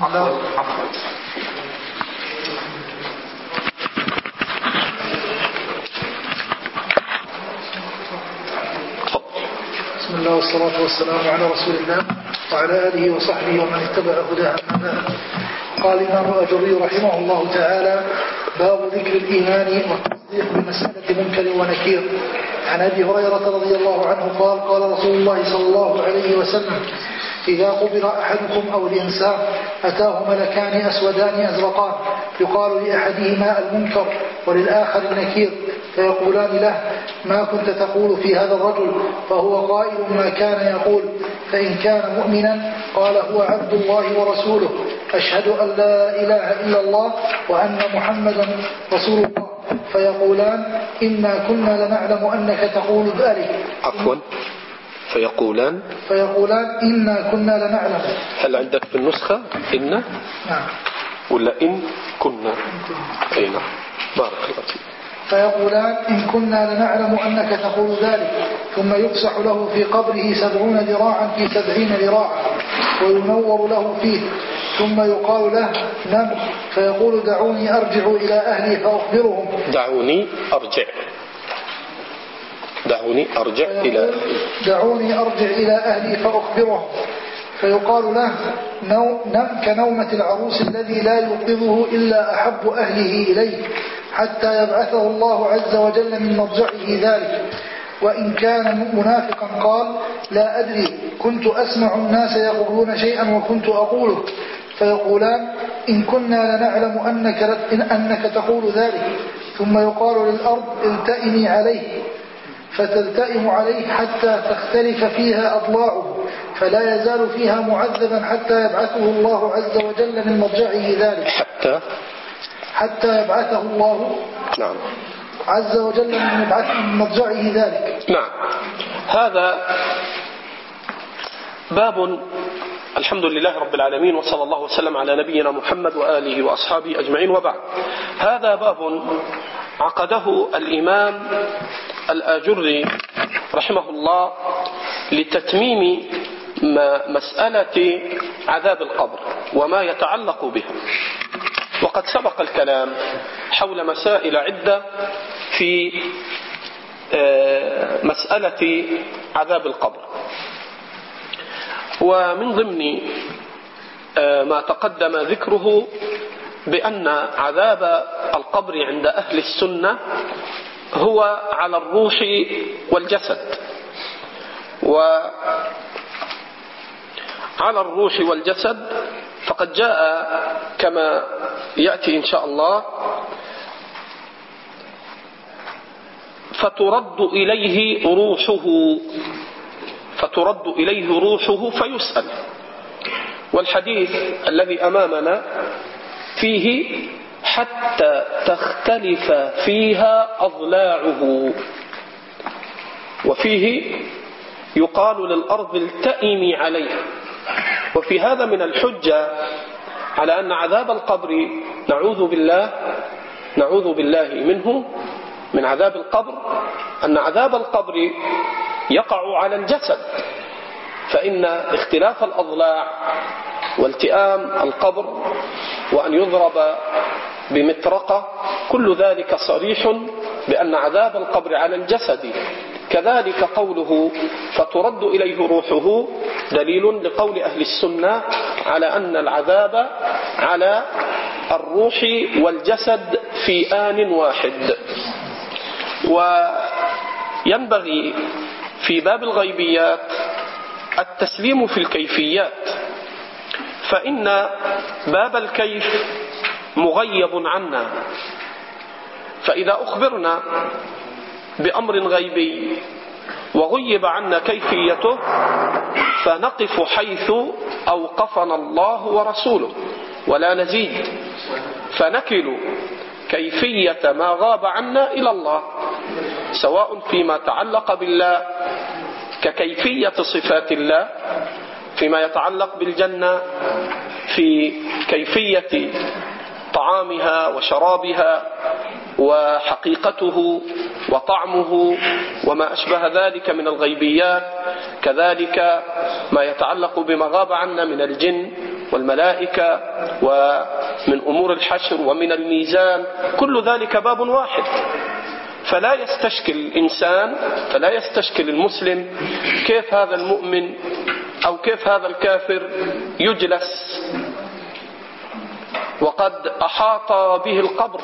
بسم الله والصلاة والسلام على رسول الله وعلى آله وصحبه ومن اتبع هداه. قال الإمام الأجري رحمه الله تعالى: باب ذكر الإيمان والتصديق بمسألة منكر ونكير. عن أبي هريرة رضي الله عنه قال: قال رسول الله صلى الله عليه وسلم: إذا قبر أحدكم أو الإنسان أتاه ملكان أسودان أزرقان يقال لأحدهما المنكر وللآخر النكير، فيقولان له: ما كنت تقول في هذا الرجل؟ فهو قائل ما كان يقول، فإن كان مؤمنا قال: هو عبد الله ورسوله، أشهد أن لا إله إلا الله وأن محمدا رسول الله. فيقولان: إنا كنا لنعلم أنك تقول ذلك. عفوا، فيقولان إنا كنا لنعلم. هل عندك في النسخة إن؟ نعم. ولا إن كنا؟ أي نعم، بارك الله فيك. فيقولان: إن كنا لنعلم أنك تقول ذلك. ثم يفسح له في قبره 70 ذراعا في 70 ذراعا وينور له فيه، ثم يقال له: نم. فيقول: دعوني أرجع إلى أهلي فأخبرهم. دعوني أرجع إلى أهلي فأخبرهم. فيقال له: نم كنومة العروس الذي لا يوقظه إلا أحب أهله إليه، حتى يبعثه الله عز وجل من مضجعه ذلك. وإن كان منافقا قال: لا أدري، كنت أسمع الناس يقولون شيئا وكنت أقوله. فيقولان: إن كنا لنعلم أنك تقول ذلك. ثم يقال للأرض: التئمي عليه، فتلتئم عليه حتى تختلف فيها أضلاعه، فلا يزال فيها معذبا حتى يبعثه الله عز وجل من مضجعه ذلك. حتى يبعثه الله عز وجل من مضجعه ذلك. نعم. هذا باب. الحمد لله رب العالمين، وصلى الله وسلم على نبينا محمد وآله وأصحابه أجمعين، وبعد. هذا باب عقده الإمام الآجري رحمه الله لتتميم مسألة عذاب القبر وما يتعلق بها. وقد سبق الكلام حول مسائل عدة في مسألة عذاب القبر، ومن ضمن ما تقدم ذكره بأن عذاب القبر عند أهل السنة هو على الروح والجسد، وعلى الروح والجسد فقد جاء كما يأتي إن شاء الله: فترد إليه روحه فيسأل. والحديث الذي أمامنا فيه: حتى تختلف فيها أضلاعه، وفيه يقال للأرض: التئمي عليه. وفي هذا من الحجة على أن عذاب القبر نعوذ بالله منه، من عذاب القبر، أن عذاب القبر يقع على الجسد، فإن اختلاف الأضلاع والتئام القبر وأن يضرب بمطرقة كل ذلك صريح بأن عذاب القبر على الجسد. كذلك قوله: فترد إليه روحه دليل لقول أهل السنة على أن العذاب على الروح والجسد في آن واحد. وينبغي في باب الغيبيات التسليم في الكيفيات، فإن باب الكيف مغيب عنا، فإذا أخبرنا بأمر غيبي وغيب عنا كيفيته فنقف حيث أوقفنا الله ورسوله ولا نزيد، فنكل كيفية ما غاب عنا إلى الله، سواء فيما تعلق بالله ككيفية صفات الله، فيما يتعلق بالجنة في كيفية طعامها وشرابها وحقيقته وطعمه وما أشبه ذلك من الغيبيات، كذلك ما يتعلق بما غاب عنا من الجن والملائكة ومن أمور الحشر ومن الميزان، كل ذلك باب واحد. فلا يستشكل المسلم كيف هذا المؤمن أو كيف هذا الكافر يجلس وقد أحاط به القبر،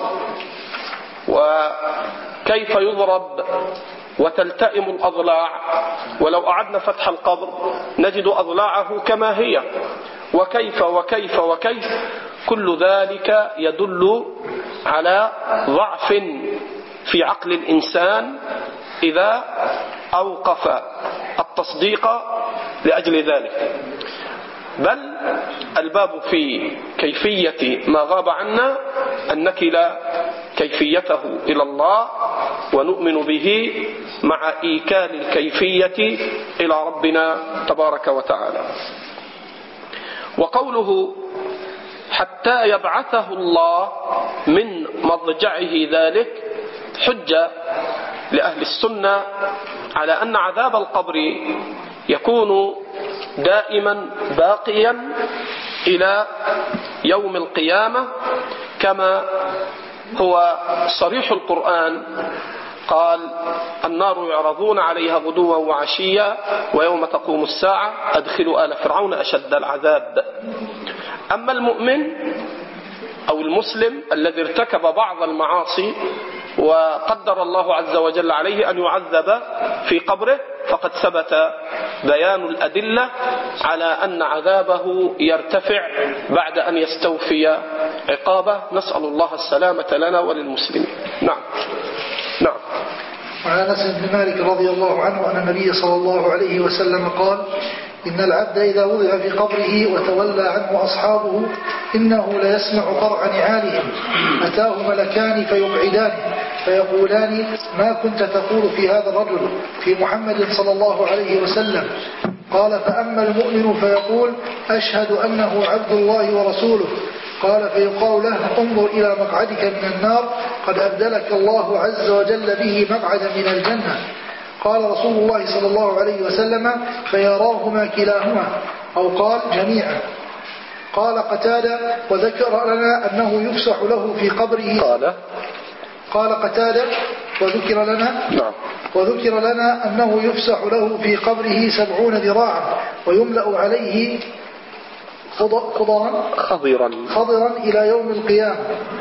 وكيف يضرب وتلتئم الأضلاع، ولو أعدنا فتح القبر نجد أضلاعه كما هي، وكيف وكيف وكيف. كل ذلك يدل على ضعف في عقل الإنسان إذا أوقف التصديق لأجل ذلك. بل الباب في كيفية ما غاب عنا أن نكل كيفيته إلى الله ونؤمن به مع إيكال الكيفية إلى ربنا تبارك وتعالى. وقوله حتى يبعثه الله من مضجعه ذلك حجة لأهل السنة على أن عذاب القبر يكون دائما باقيا إلى يوم القيامة، كما هو صريح القرآن. قال النار يعرضون عليها غدوا وعشيا ويوم تقوم الساعة أدخلوا آل فرعون أشد العذاب. أما المؤمن أو المسلم الذي ارتكب بعض المعاصي وقدر الله عز وجل عليه أن يعذب في قبره، فقد ثبت بيان الأدلة على أن عذابه يرتفع بعد أن يستوفي عقابه. نسأل الله السلامة لنا وللمسلمين. نعم. وعن أنس بن مالك رضي الله عنه أن النبي صلى الله عليه وسلم قال: إن العبد إذا وضع في قبره وتولى عنه أصحابه إنه ليسمع قرع نعالهم، أتاه ملكان فيقعدانه فيقولان: ما كنت تقول في هذا الرجل في محمد صلى الله عليه وسلم؟ قال: فأما المؤمن فيقول: أشهد أنه عبد الله ورسوله. قال: فيقال له: انظر إلى مقعدك من النار قد أبدلك الله عز وجل به مقعدا من الجنة. قال رسول الله صلى الله عليه وسلم: فيراهما كلاهما، أو قال جميعا. قال قتادة: وذكر لنا أنه يفسح له في قبره. قال قتادة: وذكر لنا أنه يفسح له في قبره 70 ذراعا ويملأ عليه خضرا إلى يوم القيامة.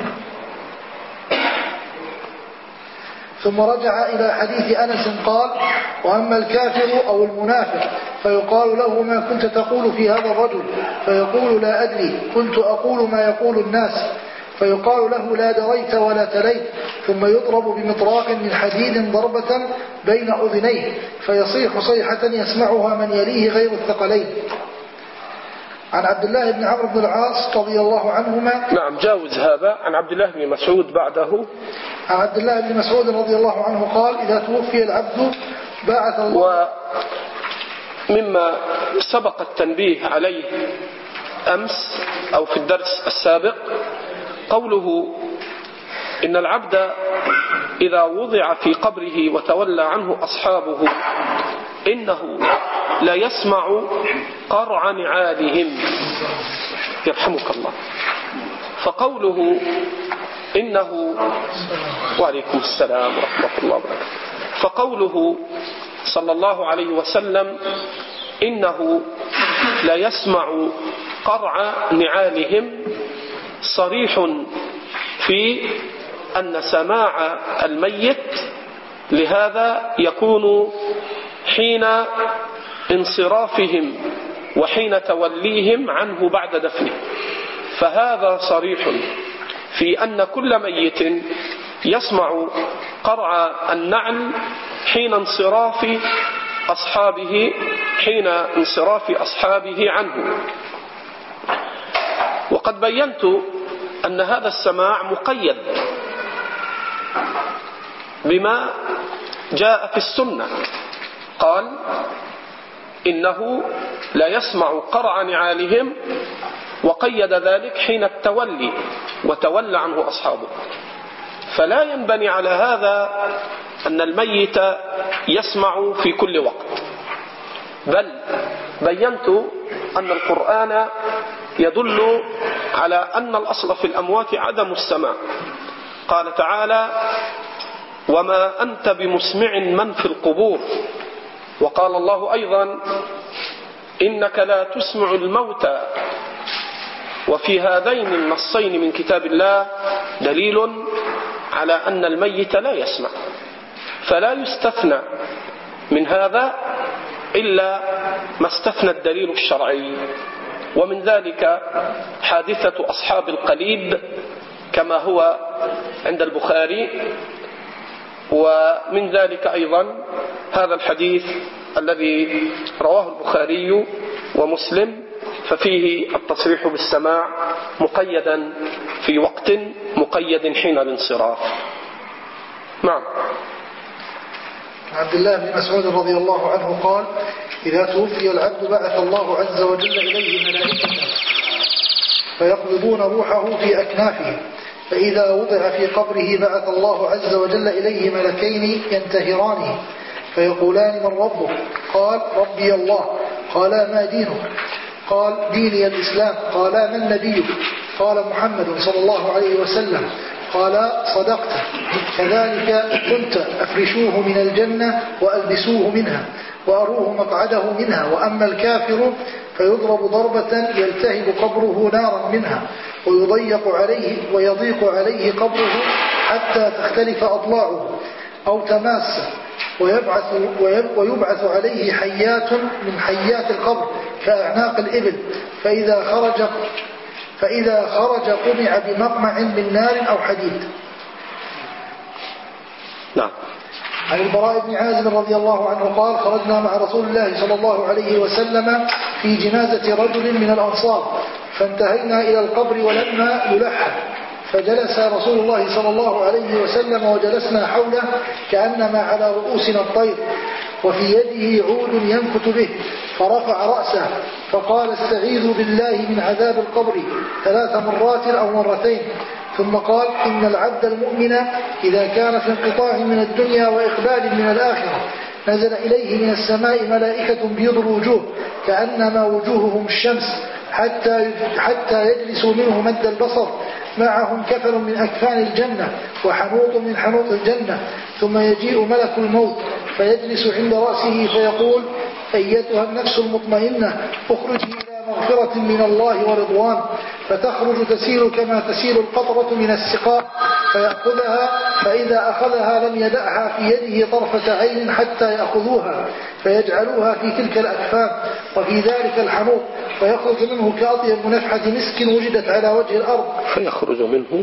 ثم رجع إلى حديث أنس قال: وأما الكافر أو المنافق فيقال له: ما كنت تقول في هذا الرجل؟ فيقول: لا أدري، كنت أقول ما يقول الناس. فيقال له: لا دريت ولا تليت. ثم يضرب بمطراق من حديد ضربة بين أذنيه فيصيح صيحة يسمعها من يليه غير الثقلين. عن عبد الله بن عمرو بن العاص رضي الله عنهما. نعم، جاوز هذا. عن عبد الله بن مسعود بعده. عن عبد الله بن مسعود رضي الله عنه قال: إذا توفي العبد بعث الله. ومما سبق التنبيه عليه أمس أو في الدرس السابق قوله إن العبد إذا وضع في قبره وتولى عنه أصحابه إنه لا يسمع قرع نعالهم. يرحمك الله. فقوله إنه وعليكم السلام ورحمة الله وبركاته. فقوله صلى الله عليه وسلم إنه لا يسمع قرع نعالهم صريح في أن سماع الميت لهذا يكون حين انصرافهم وحين توليهم عنه بعد دفنه. فهذا صريح في أن كل ميت يسمع قرع النعل حين انصراف أصحابه عنه. وقد بينت أن هذا السماع مقيد بما جاء في السنة. قال إنه لا يسمع قرع نعالهم، وقيد ذلك حين التولي وتولى عنه أصحابه. فلا ينبني على هذا أن الميت يسمع في كل وقت، بل بينت أن القرآن يدل على أن الأصل في الأموات عدم السماع. قال تعالى: وما أنت بمسمع من في القبور. وقال الله أيضا: إنك لا تسمع الموتى. وفي هذين النصين من كتاب الله دليل على أن الميت لا يسمع، فلا يستثنى من هذا إلا ما استثنى الدليل الشرعي. ومن ذلك حادثة أصحاب القليب كما هو عند البخاري، ومن ذلك أيضا هذا الحديث الذي رواه البخاري ومسلم، ففيه التصريح بالسماع مقيدا في وقت مقيد حين الانصراف. نعم. عبد الله بن مسعود رضي الله عنه قال: إذا توفي العبد بعث الله عز وجل إليه ملائكة فيقبضون روحه في أكنافه، فإذا وضع في قبره بعث الله عز وجل إليه ملكين ينتهرانه فيقولان: من ربك؟ قال: ربي الله. قالا: ما دينك؟ قال: ديني الإسلام. قالا: من نبيك؟ قال: محمد صلى الله عليه وسلم. قال: صدقت، كذلك كنت. أفرشوه من الجنة وألبسوه منها وأروه مقعده منها. وأما الكافر فيضرب ضربة يلتهب قبره نارا منها ويضيق عليه قبره حتى تختلف أضلاعه أو تماس، ويبعث عليه حيات من حيات القبر كأعناق الإبل، فإذا خرج قمع بمقمع من نار أو حديد. نعم. عن البراء بن عازب رضي الله عنه قال: خرجنا مع رسول الله صلى الله عليه وسلم في جنازة رجل من الأنصار، فانتهينا إلى القبر ولما يلحد، فجلس رسول الله صلى الله عليه وسلم وجلسنا حوله كأنما على رؤوسنا الطير، وفي يده عود ينكت به، فرفع رأسه فقال: استعيذوا بالله من عذاب القبر 3 مرات أو مرتين. ثم قال: إن العبد المؤمن إذا كان في انقطاع من الدنيا وإقبال من الآخرة نزل إليه من السماء ملائكة بيض الوجوه كأنما وجوههم الشمس حتى يجلسوا منه مد البصر، معهم كفن من أكفان الجنة وحنوط من حنوط الجنة. ثم يجيء ملك الموت فيجلس عند رأسه فيقول: أيتها النفس المطمئنة، اخرجي إلى مغفرة من الله ورضوان. فتخرج تسيل كما تسيل القطرة من السقاء فيأخذها، فإذا أخذها لم يدعها في يده طرفة عين حتى يأخذوها فيجعلوها في تلك الأكفان وفي ذلك الحنوط، فيخرج منه كأطيب نفحة مسك وجدت على وجه الأرض. فيخرج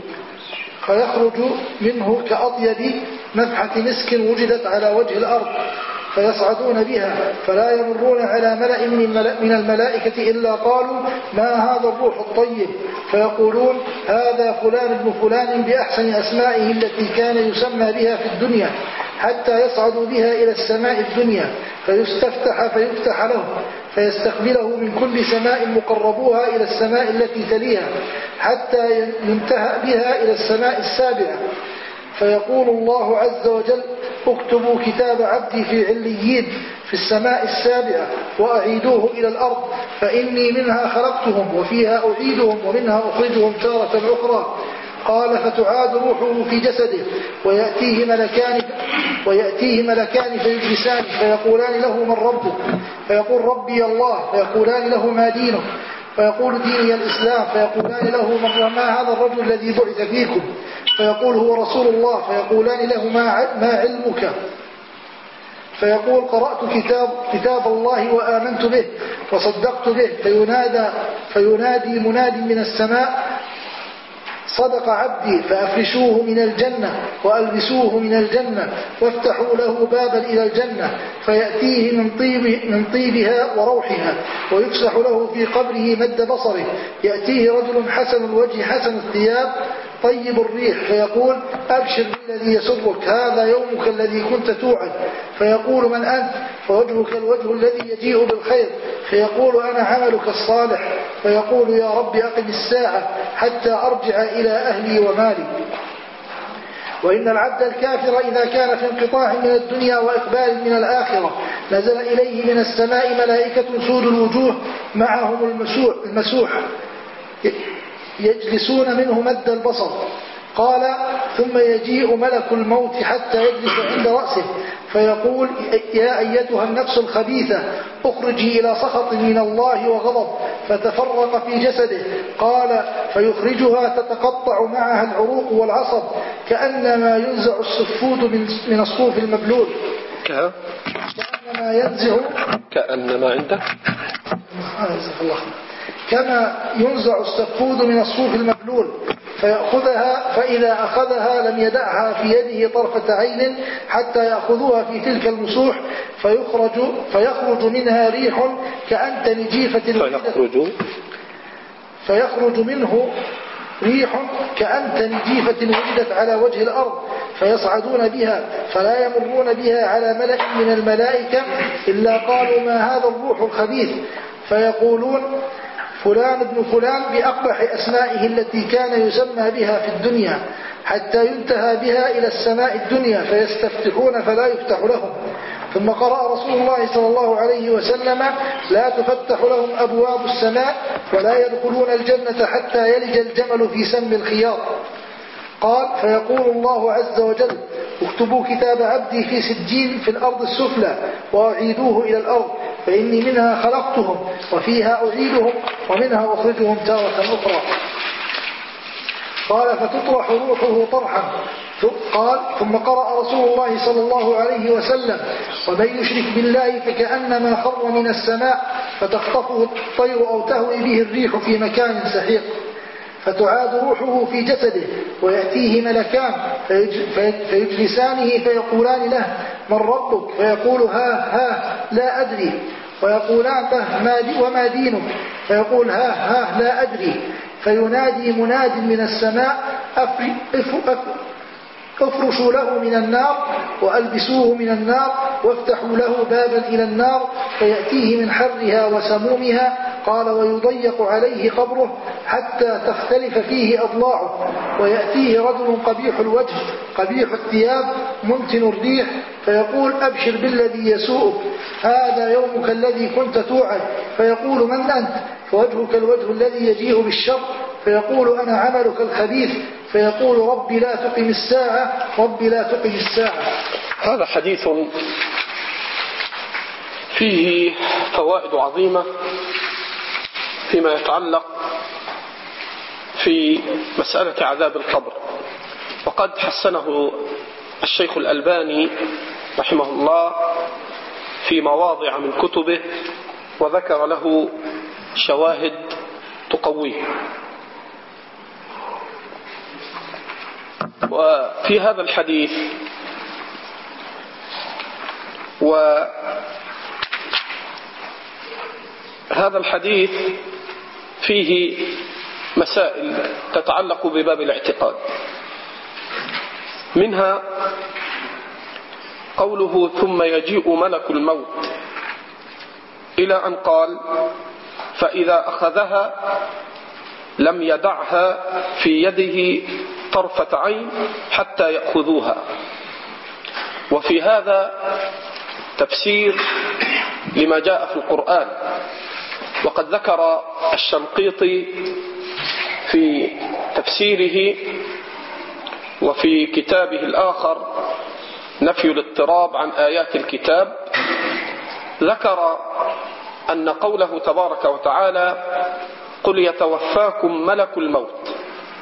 منه كأطيب نفحة مسك وجدت على وجه الأرض، فيصعدون بها فلا يمرون على ملأ من الملائكة إلا قالوا: ما هذا الروح الطيب؟ فيقولون: هذا فلان ابن فلان بأحسن أسمائه التي كان يسمى بها في الدنيا، حتى يصعدوا بها إلى السماء الدنيا فيستفتح فيفتح له، فيستقبله من كل سماء مقربوها إلى السماء التي تليها، حتى ينتهى بها إلى السماء السابعة. فيقول الله عز وجل: اكتبوا كتاب عبدي في عليين في السماء السابعة وأعيدوه إلى الأرض، فإني منها خلقتهم وفيها أعيدهم ومنها أخرجهم تارة أخرى. قال: فتعاد روحه في جسده ويأتيه ملكان فيجلسان فيقولان له: من ربك؟ فيقول: ربي الله. فيقولان له: ما دينك؟ فيقول: ديني الإسلام. فيقولان له: ما هذا الرجل الذي بعث فيكم؟ فيقول: هو رسول الله. فيقولان له: ما علمك؟ فيقول: قرأت كتاب الله وآمنت به وصدقت به. فينادي مناد من السماء: صدق عبدي، فأفرشوه من الجنة وألبسوه من الجنة وافتحوا له بابا إلى الجنة، فيأتيه من طيبها وروحها، ويفسح له في قبره مد بصره. يأتيه رجل حسن الوجه حسن الثياب طيب الريح، فيقول: أبشر بالذي يسرك، هذا يومك الذي كنت توعد. فيقول: من أنت؟ فوجهك الوجه الذي يجيء بالخير. فيقول: أنا عملك الصالح. فيقول: يا رب أقم الساعة حتى أرجع إلى أهلي ومالي. وإن العبد الكافر إذا كان في انقطاع من الدنيا وإقبال من الآخرة نزل إليه من السماء ملائكة سود الوجوه معهم المسوح يجلسون منه مد البصر. قال ثم يجيء ملك الموت حتى يجلس عند رأسه فيقول يا أيتها النفس الخبيثة اخرجي إلى سخط من الله وغضب، فتفرق في جسده. قال فيخرجها تتقطع معها العروق والعصب كأنما ينزع السفود من الصوف المبلول. كما ينزع السفود من الصوف المبلول فيأخذها، فإذا أخذها لم يدعها في يده طرفة عين حتى يأخذوها في تلك المسوح فيخرج منها ريح كأنتن جيفة فيخرج منه ريح كأنتن جيفة ولدت على وجه الأرض فيصعدون بها فلا يمرون بها على ملأ من الملائكة إلا قالوا ما هذا الروح الخبيث، فيقولون فلان ابن فلان بأقبح أسمائه التي كان يسمى بها في الدنيا، حتى ينتهى بها إلى السماء الدنيا فيستفتحون فلا يفتح لهم. ثم قرأ رسول الله صلى الله عليه وسلم لا تفتح لهم أبواب السماء ولا يدخلون الجنة حتى يلج الجمل في سم الخياط. قال فيقول الله عز وجل اكتبوا كتاب عبدي في سجين في الأرض السفلى وأعيدوه إلى الأرض فإني منها خلقتهم وفيها أعيدهم ومنها أخرجهم تارة أخرى. قال فتطرح روحه طرحا. قال ثم قرأ رسول الله صلى الله عليه وسلم ومن يشرك بالله فكأنما خر من السماء فتخطفه الطير أو تهوي به الريح في مكان سحيق. فتعاد روحه في جسده ويأتيه ملكان فيجلسانه فيقولان له من ربك؟ فيقول ها لا أدري. ويقولان له وما دينك؟ فيقول ها لا أدري. فينادي مناد من السماء افرشوا له من النار وألبسوه من النار وافتحوا له بابا إلى النار فيأتيه من حرها وسمومها. قال ويضيق عليه قبره حتى تختلف فيه أضلاعه ويأتيه رجل قبيح الوجه قبيح الثياب منتن الريح فيقول أبشر بالذي يسوءك هذا يومك الذي كنت توعد. فيقول من أنت؟ فوجهك الوجه الذي يجيء بالشر. فيقول أنا عملك الخبيث. فيقول ربي لا تقم الساعة ربي لا تقم الساعة. هذا حديث فيه فوائد عظيمة فيما يتعلق في مسألة عذاب القبر، وقد حسنه الشيخ الألباني رحمه الله في مواضع من كتبه وذكر له شواهد تقويه. وفي هذا الحديث وهذا الحديث فيه مسائل تتعلق بباب الاعتقاد، منها قوله ثم يجيء ملك الموت إلى أن قال فإذا أخذها لم يدعها في يده طرفة عين حتى يأخذوها. وفي هذا تفسير لما جاء في القرآن، وقد ذكر الشنقيطي في تفسيره وفي كتابه الآخر نفي الاضطراب عن آيات الكتاب، ذكر أن قوله تبارك وتعالى قل يتوفاكم ملك الموت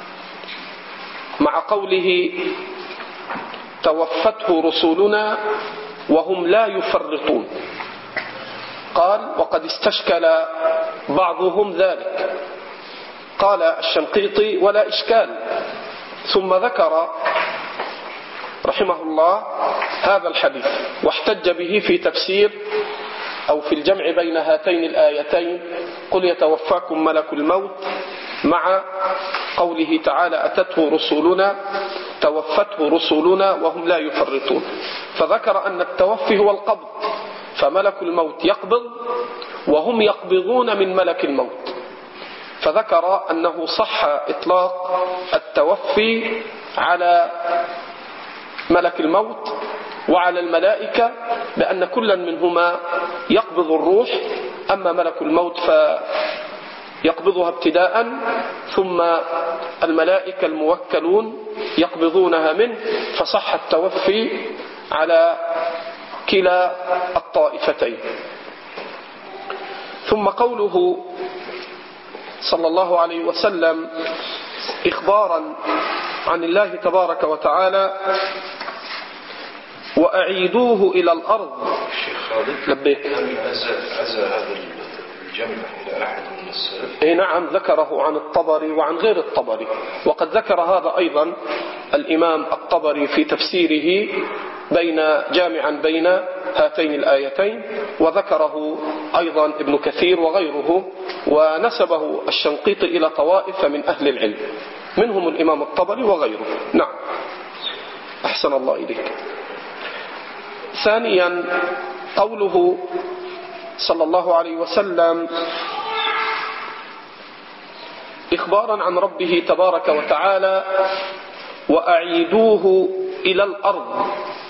مع قوله توفته رسلنا وهم لا يفرطون، قال وقد استشكل بعضهم ذلك. قال الشنقيطي ولا إشكال، ثم ذكر رحمه الله هذا الحديث واحتج به في تفسير أو في الجمع بين هاتين الآيتين قل يتوفاكم ملك الموت مع قوله تعالى أتته رسولنا توفته رسولنا وهم لا يفرطون. فذكر أن التوفي هو القبض، فملك الموت يقبض وهم يقبضون من ملك الموت، فذكر أنه صح إطلاق التوفي على ملك الموت وعلى الملائكة بأن كلا منهما يقبض الروح، أما ملك الموت يقبضها ابتداء، ثم الملائكة الموكلون يقبضونها منه، فصح التوفي على كلا الطائفتين. ثم قوله صلى الله عليه وسلم إخبارا عن الله تبارك وتعالى: وأعيدوه إلى الأرض. شيخ خالد، لبيك. هل عزى هذا الجمع إلى أحد من السلف؟ نعم، ذكره عن الطبري وعن غير الطبري، وقد ذكر هذا أيضا الإمام الطبري في تفسيره جامعا بين هاتين الآيتين، وذكره أيضا ابن كثير وغيره، ونسبه الشنقيطي إلى طوائف من أهل العلم، منهم الإمام الطبري وغيره. نعم، أحسن الله إليك. ثانيا قوله صلى الله عليه وسلم إخبارا عن ربه تبارك وتعالى: وأعيدوه إلى الأرض.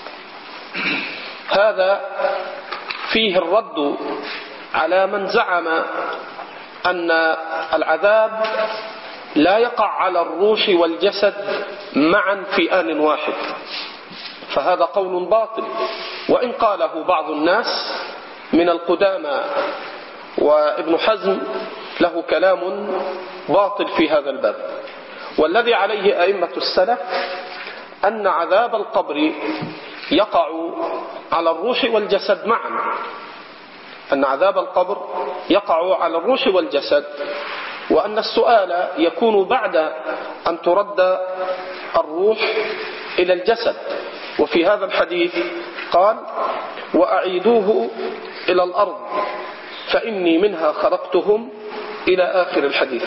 هذا فيه الرد على من زعم أن العذاب لا يقع على الروح والجسد معا في آن واحد، فهذا قول باطل، وإن قاله بعض الناس من القدامى، وابن حزم له كلام باطل في هذا الباب. والذي عليه أئمة السلف أن عذاب القبر يقع على الروح والجسد معا، أن عذاب القبر يقع على الروح والجسد، وأن السؤال يكون بعد أن ترد الروح إلى الجسد. وفي هذا الحديث قال: وأعيدوه إلى الأرض فإني منها خلقتهم، إلى آخر الحديث.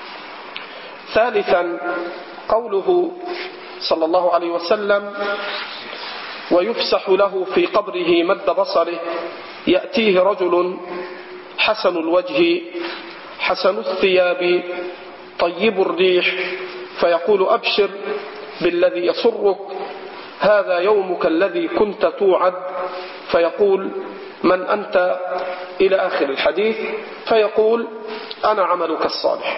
ثالثا قوله صلى الله عليه وسلم: ويفسح له في قبره مد بصره، يأتيه رجل حسن الوجه حسن الثياب طيب الريح، فيقول: أبشر بالذي يسرك، هذا يومك الذي كنت توعد. فيقول: من أنت؟ إلى آخر الحديث، فيقول: أنا عملك الصالح.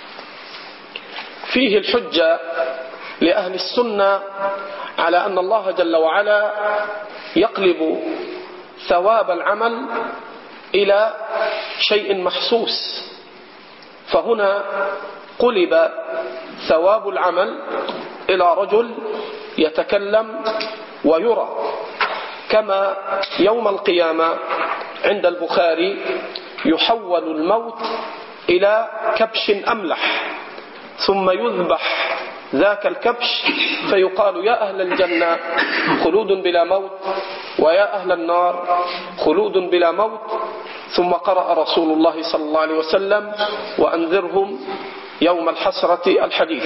فيه الحجة لأهل السنة على أن الله جل وعلا يقلب ثواب العمل إلى شيء محسوس، فهنا قلب ثواب العمل إلى رجل يتكلم ويرى، كما يوم القيامة عند البخاري يحول الموت إلى كبش أملح، ثم يذبح ذاك الكبش فيقال: يا أهل الجنة خلود بلا موت، ويا أهل النار خلود بلا موت. ثم قرأ رسول الله صلى الله عليه وسلم: وأنذرهم يوم الحسرة الحديث.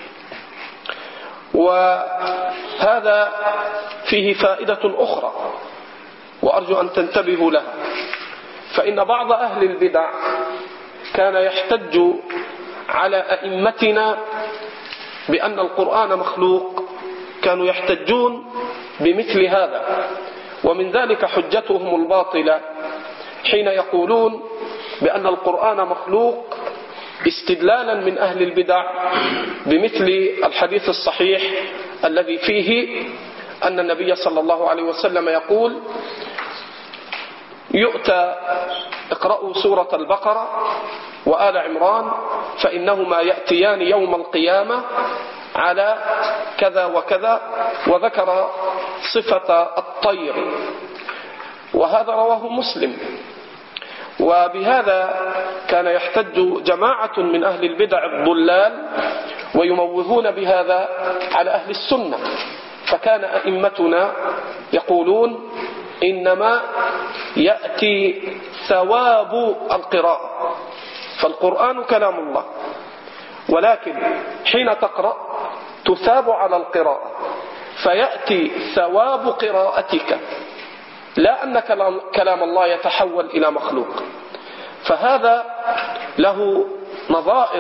وهذا فيه فائدة أخرى وأرجو أن تنتبهوا لها، فإن بعض أهل البدع كان يحتج على أئمتنا بأن القرآن مخلوق، كانوا يحتجون بمثل هذا، ومن ذلك حجتهم الباطلة حين يقولون بأن القرآن مخلوق استدلالا من أهل البدع بمثل الحديث الصحيح الذي فيه أن النبي صلى الله عليه وسلم يقول: يؤتى اقرأوا سورة البقرة وآل عمران فإنهما يأتيان يوم القيامة على كذا وكذا، وذكر صفة الطير، وهذا رواه مسلم. وبهذا كان يحتج جماعة من أهل البدع الضلال ويموهون بهذا على أهل السنة، فكان أئمتنا يقولون: إنما يأتي ثواب القراءة، فالقرآن كلام الله، ولكن حين تقرأ تثاب على القراءة، فيأتي ثواب قراءتك، لا أن كلام الله يتحول إلى مخلوق. فهذا له نظائر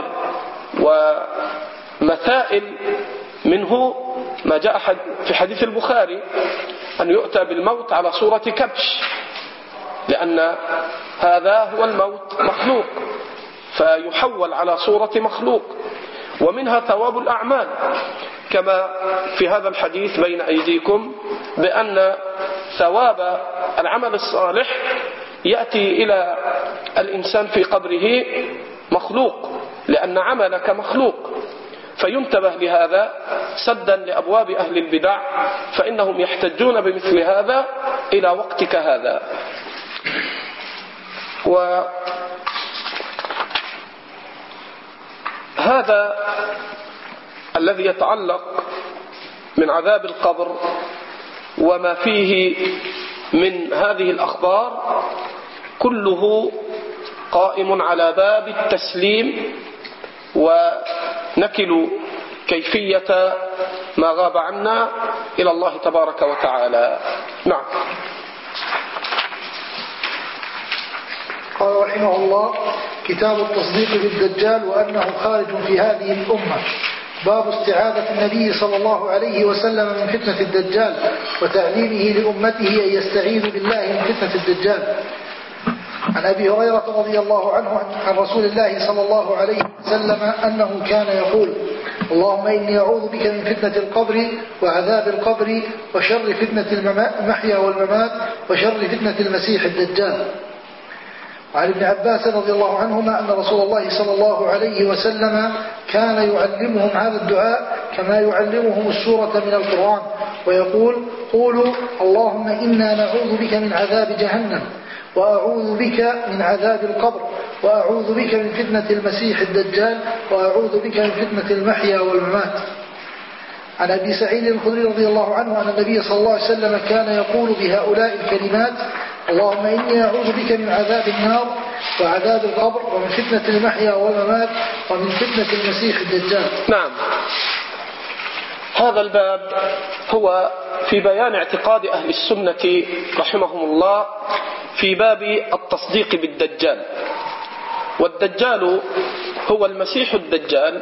ومثائل، منه ما جاء في حديث البخاري أن يؤتى بالموت على صورة كبش، لأن هذا هو الموت مخلوق، فيحول على صورة مخلوق. ومنها ثواب الأعمال كما في هذا الحديث بين أيديكم، بأن ثواب العمل الصالح يأتي إلى الإنسان في قبره مخلوق، لأن عملك مخلوق، فينتبه لهذا سدا لأبواب أهل البدع، فإنهم يحتجون بمثل هذا إلى وقتك هذا. وهذا الذي يتعلق من عذاب القبر وما فيه من هذه الأخبار كله قائم على باب التسليم، ونكل كيفية ما غاب عنا إلى الله تبارك وتعالى. نعم. قال رحمه الله: كتاب التصديق بالدجال وأنه خارج في هذه الأمة. باب استعاذة النبي صلى الله عليه وسلم من فتنة الدجال وتعليمه لأمته أن يستعيذوا بالله من فتنة الدجال. عن أبي هريرة رضي الله عنه عن رسول الله صلى الله عليه وسلم أنه كان يقول: اللهم إني أعوذ بك من فتنة القبر وعذاب القبر وشر فتنة المحيا والممات وشر فتنة المسيح الدجال. وعن ابن عباس رضي الله عنهما أن رسول الله صلى الله عليه وسلم كان يعلمهم هذا الدعاء كما يعلمهم السورة من القرآن، ويقول: قولوا اللهم إنا نعوذ بك من عذاب جهنم، وأعوذ بك من عذاب القبر، وأعوذ بك من فتنة المسيح الدجال، وأعوذ بك من فتنة المحيا والممات. عن أبي سعيد الخدري رضي الله عنه أن النبي صلى الله عليه وسلم كان يقول بهؤلاء الكلمات: اللهم إني أعوذ بك من عذاب النار وعذاب القبر ومن فتنة المحيا والممات ومن فتنة المسيح الدجال. نعم. هذا الباب هو في بيان اعتقاد أهل السنة رحمهم الله في باب التصديق بالدجال. والدجال هو المسيح الدجال،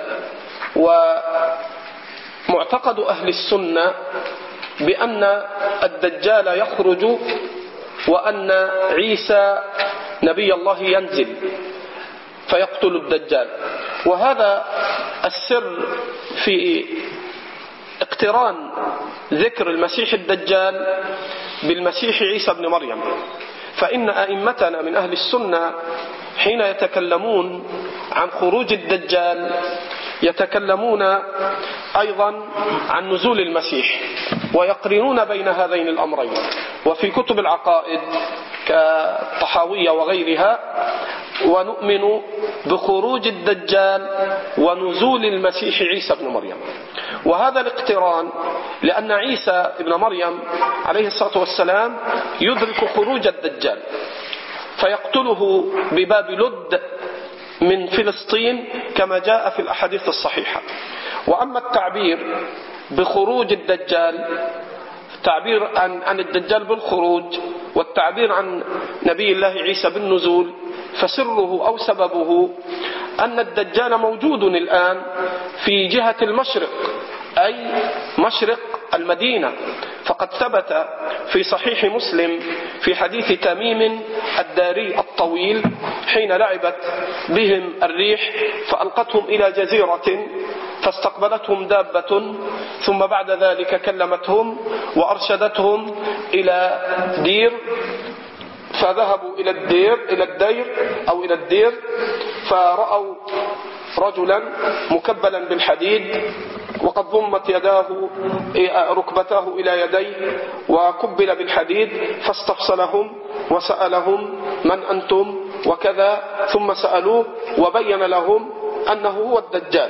ومعتقد أهل السنة بأن الدجال يخرج وأن عيسى نبي الله ينزل فيقتل الدجال. وهذا السر في اقتران ذكر المسيح الدجال بالمسيح عيسى بن مريم، فإن أئمتنا من أهل السنة حين يتكلمون عن خروج الدجال يتكلمون أيضا عن نزول المسيح، ويقرنون بين هذين الأمرين. وفي كتب العقائد كالطحاوية وغيرها: ونؤمن بخروج الدجال ونزول المسيح عيسى بن مريم. وهذا الاقتران لأن عيسى بن مريم عليه الصلاة والسلام يدرك خروج الدجال فيقتله بباب لد من فلسطين كما جاء في الأحاديث الصحيحة. وأما التعبير بخروج الدجال، التعبير عن الدجال بالخروج والتعبير عن نبي الله عيسى بالنزول، فسره أو سببه أن الدجال موجود الآن في جهة المشرق، أي مشرق المدينة. فقد ثبت في صحيح مسلم في حديث تميم الداري الطويل حين لعبت بهم الريح فألقتهم إلى جزيرة فاستقبلتهم دابة، ثم بعد ذلك كلمتهم وأرشدتهم إلى دير، فذهبوا إلى الدير فرأوا رجلا مكبلا بالحديد وقد ضمت ركبتاه إلى يديه وكبل بالحديد، فاستفصلهم وسألهم: من أنتم وكذا، ثم سألوه وبين لهم أنه هو الدجال.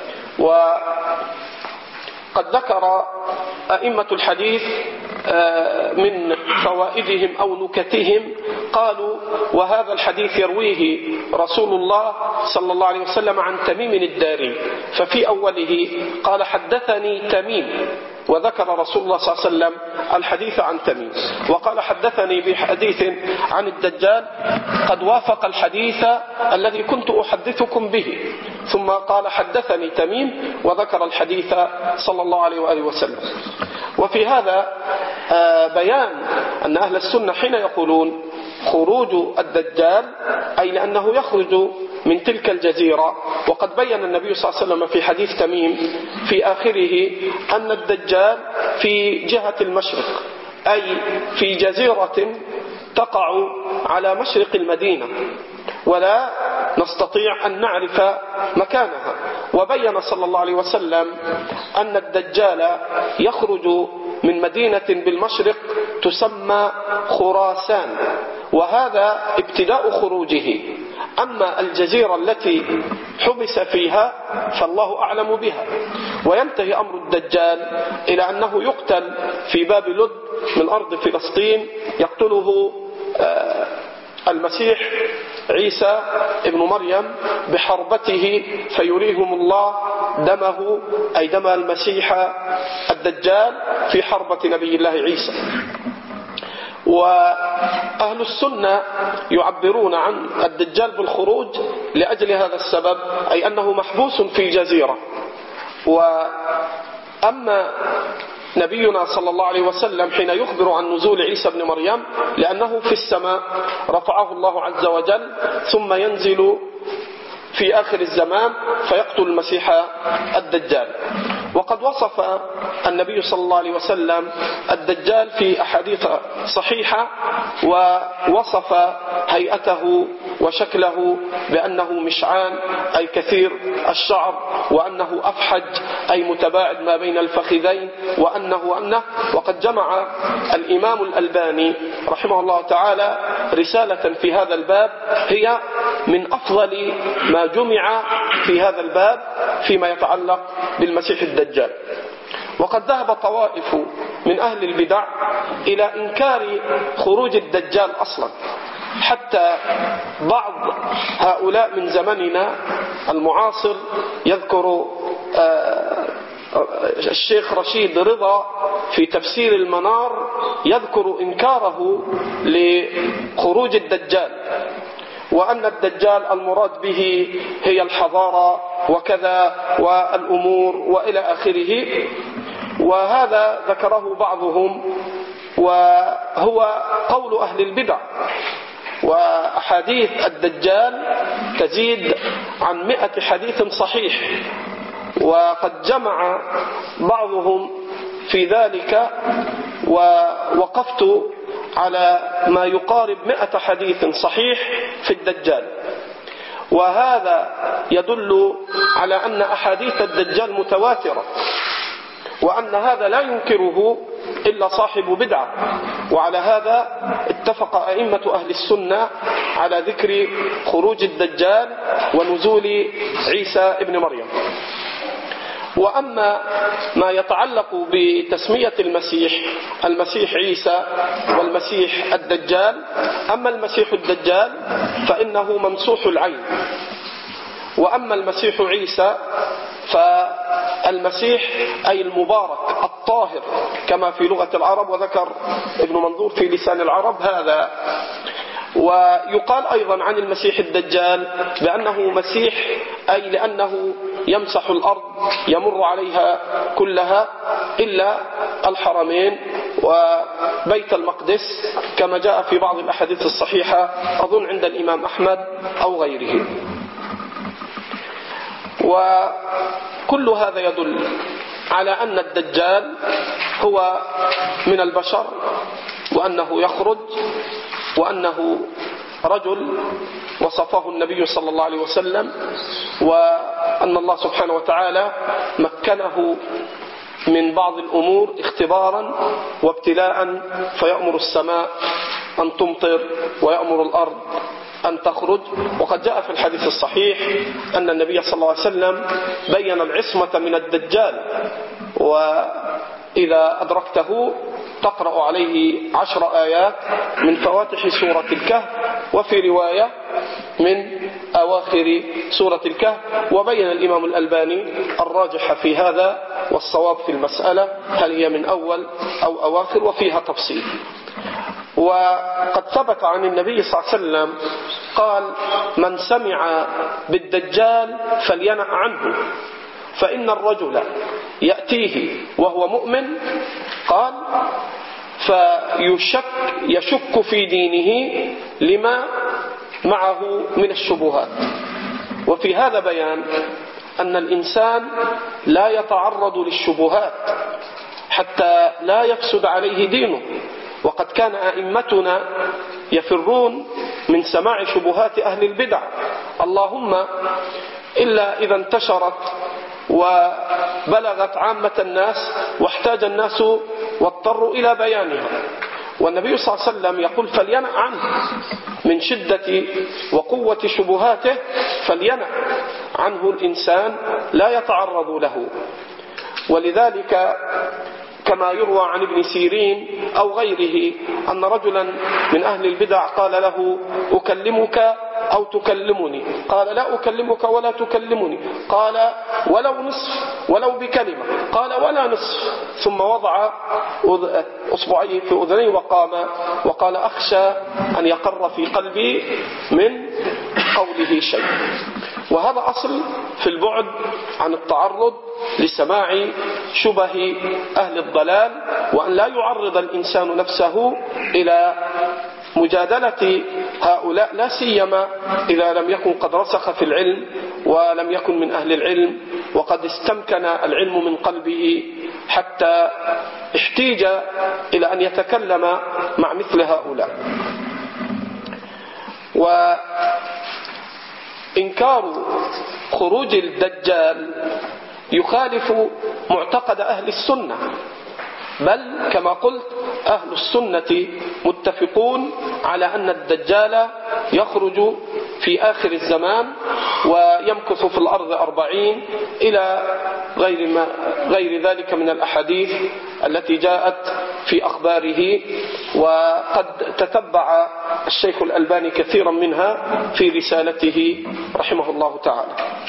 وقد ذكر أئمة الحديث من فوائدهم أو نكتهم قالوا: وهذا الحديث يرويه رسول الله صلى الله عليه وسلم عن تميم الداري، ففي أوله قال: حدثني تميم، وذكر رسول الله صلى الله عليه وسلم الحديث عن تميم، وقال: حدثني بحديث عن الدجال قد وافق الحديث الذي كنت أحدثكم به، ثم قال: حدثني تميم، وذكر الحديث صلى الله عليه وآله وسلم. وفي هذا بيان أن أهل السنة حين يقولون خروج الدجال أي لأنه يخرج من تلك الجزيرة. وقد بين النبي صلى الله عليه وسلم في حديث تميم في آخره أن الدجال في جهة المشرق، أي في جزيرة تقع على مشرق المدينة ولا نستطيع أن نعرف مكانها. وبين صلى الله عليه وسلم أن الدجال يخرج من مدينة بالمشرق تسمى خراسان، وهذا ابتداء خروجه. أما الجزيرة التي حبس فيها فالله أعلم بها. وينتهي أمر الدجال إلى أنه يقتل في باب لد من أرض فلسطين، يقتله المسيح عيسى ابن مريم بحربته، فيريهم الله دمه أي دم المسيح الدجال في حربة نبي الله عيسى. وأهل السنة يعبرون عن الدجال بالخروج لأجل هذا السبب، أي أنه محبوس في جزيرة. وأما نبينا صلى الله عليه وسلم حين يخبر عن نزول عيسى بن مريم لأنه في السماء رفعه الله عز وجل، ثم ينزل في آخر الزمان فيقتل المسيح الدجال. وقد وصف النبي صلى الله عليه وسلم الدجال في أحاديث صحيحة، ووصف هيئته وشكله بأنه مشعان أي كثير الشعر، وأنه أفحج أي متباعد ما بين الفخذين، وأنه وقد جمع الإمام الألباني رحمه الله تعالى رسالة في هذا الباب هي من أفضل ما جمع في هذا الباب فيما يتعلق بالمسيح الدجال. وقد ذهب طوائف من أهل البدع إلى إنكار خروج الدجال أصلا، حتى بعض هؤلاء من زمننا المعاصر يذكر الشيخ رشيد رضا في تفسير المنار يذكر إنكاره لخروج الدجال، وأن الدجال المراد به هي الحضارة وكذا والأمور وإلى آخره. وهذا ذكره بعضهم وهو قول أهل البدع. وأحاديث الدجال تزيد عن 100 حديث صحيح، وقد جمع بعضهم في ذلك، ووقفت على ما يقارب 100 حديث صحيح في الدجال. وهذا يدل على أن أحاديث الدجال متواترة، وأن هذا لا ينكره إلا صاحب بدعة. وعلى هذا اتفق أئمة أهل السنة على ذكر خروج الدجال ونزول عيسى ابن مريم. وأما ما يتعلق بتسمية المسيح عيسى والمسيح الدجال، أما المسيح الدجال فإنه ممسوح العين، وأما المسيح عيسى فالمسيح أي المبارك الطاهر كما في لغة العرب، وذكر ابن منظور في لسان العرب هذا. ويقال أيضا عن المسيح الدجال بأنه مسيح أي لأنه يمسح الأرض يمر عليها كلها إلا الحرمين وبيت المقدس، كما جاء في بعض الأحاديث الصحيحة أظن عند الإمام أحمد أو غيره. وكل هذا يدل على أن الدجال هو من البشر، وأنه يخرج، وأنه رجل وصفه النبي صلى الله عليه وسلم، وأن الله سبحانه وتعالى مكنه من بعض الأمور اختبارا وابتلاء، فيأمر السماء أن تمطر ويأمر الأرض أن تخرج. وقد جاء في الحديث الصحيح أن النبي صلى الله عليه وسلم بين العصمة من الدجال، وإذا أدركته تقرأ عليه 10 آيات من فواتح سورة الكهف، وفي رواية من أواخر سورة الكهف. وبين الإمام الألباني الراجح في هذا والصواب في المسألة هل هي من أول أو أواخر، وفيها تفصيل. وقد ثبت عن النبي صلى الله عليه وسلم قال: من سمع بالدجال فلينأ عنه، فإن الرجل يأتيه وهو مؤمن، قال يشك في دينه لما معه من الشبهات. وفي هذا بيان أن الإنسان لا يتعرض للشبهات حتى لا يفسد عليه دينه. وقد كان أئمتنا يفرون من سماع شبهات أهل البدع، اللهم إلا إذا انتشرت وبلغت عامة الناس واحتاج الناس واضطروا إلى بيانها. والنبي صلى الله عليه وسلم يقول فلينأ عنه من شدة وقوة شبهاته، فلينأ عنه الإنسان لا يتعرض له. ولذلك كما يروى عن ابن سيرين أو غيره أن رجلا من أهل البدع قال له أكلمك أو تكلمني؟ قال لا أكلمك ولا تكلمني. قال ولو نصف ولو بكلمة؟ قال ولا نصف. ثم وضع أصبعيه في أذنيه وقام وقال أخشى أن يقر في قلبي من قوله شيء. وهذا أصل في البعد عن التعرض لسماع شبه أهل الضلال، وأن لا يعرض الإنسان نفسه إلى مجادلة هؤلاء، لا سيما إذا لم يكن قد رسخ في العلم ولم يكن من أهل العلم وقد استمكن العلم من قلبه حتى احتيج إلى أن يتكلم مع مثل هؤلاء. وإنكار خروج الدجال يخالف معتقد أهل السنة، بل كما قلت أهل السنة متفقون على أن الدجال يخرج في آخر الزمان ويمكث في الأرض 40 إلى غير ذلك من الأحاديث التي جاءت في أخباره، وقد تتبع الشيخ الألباني كثيرا منها في رسالته رحمه الله تعالى.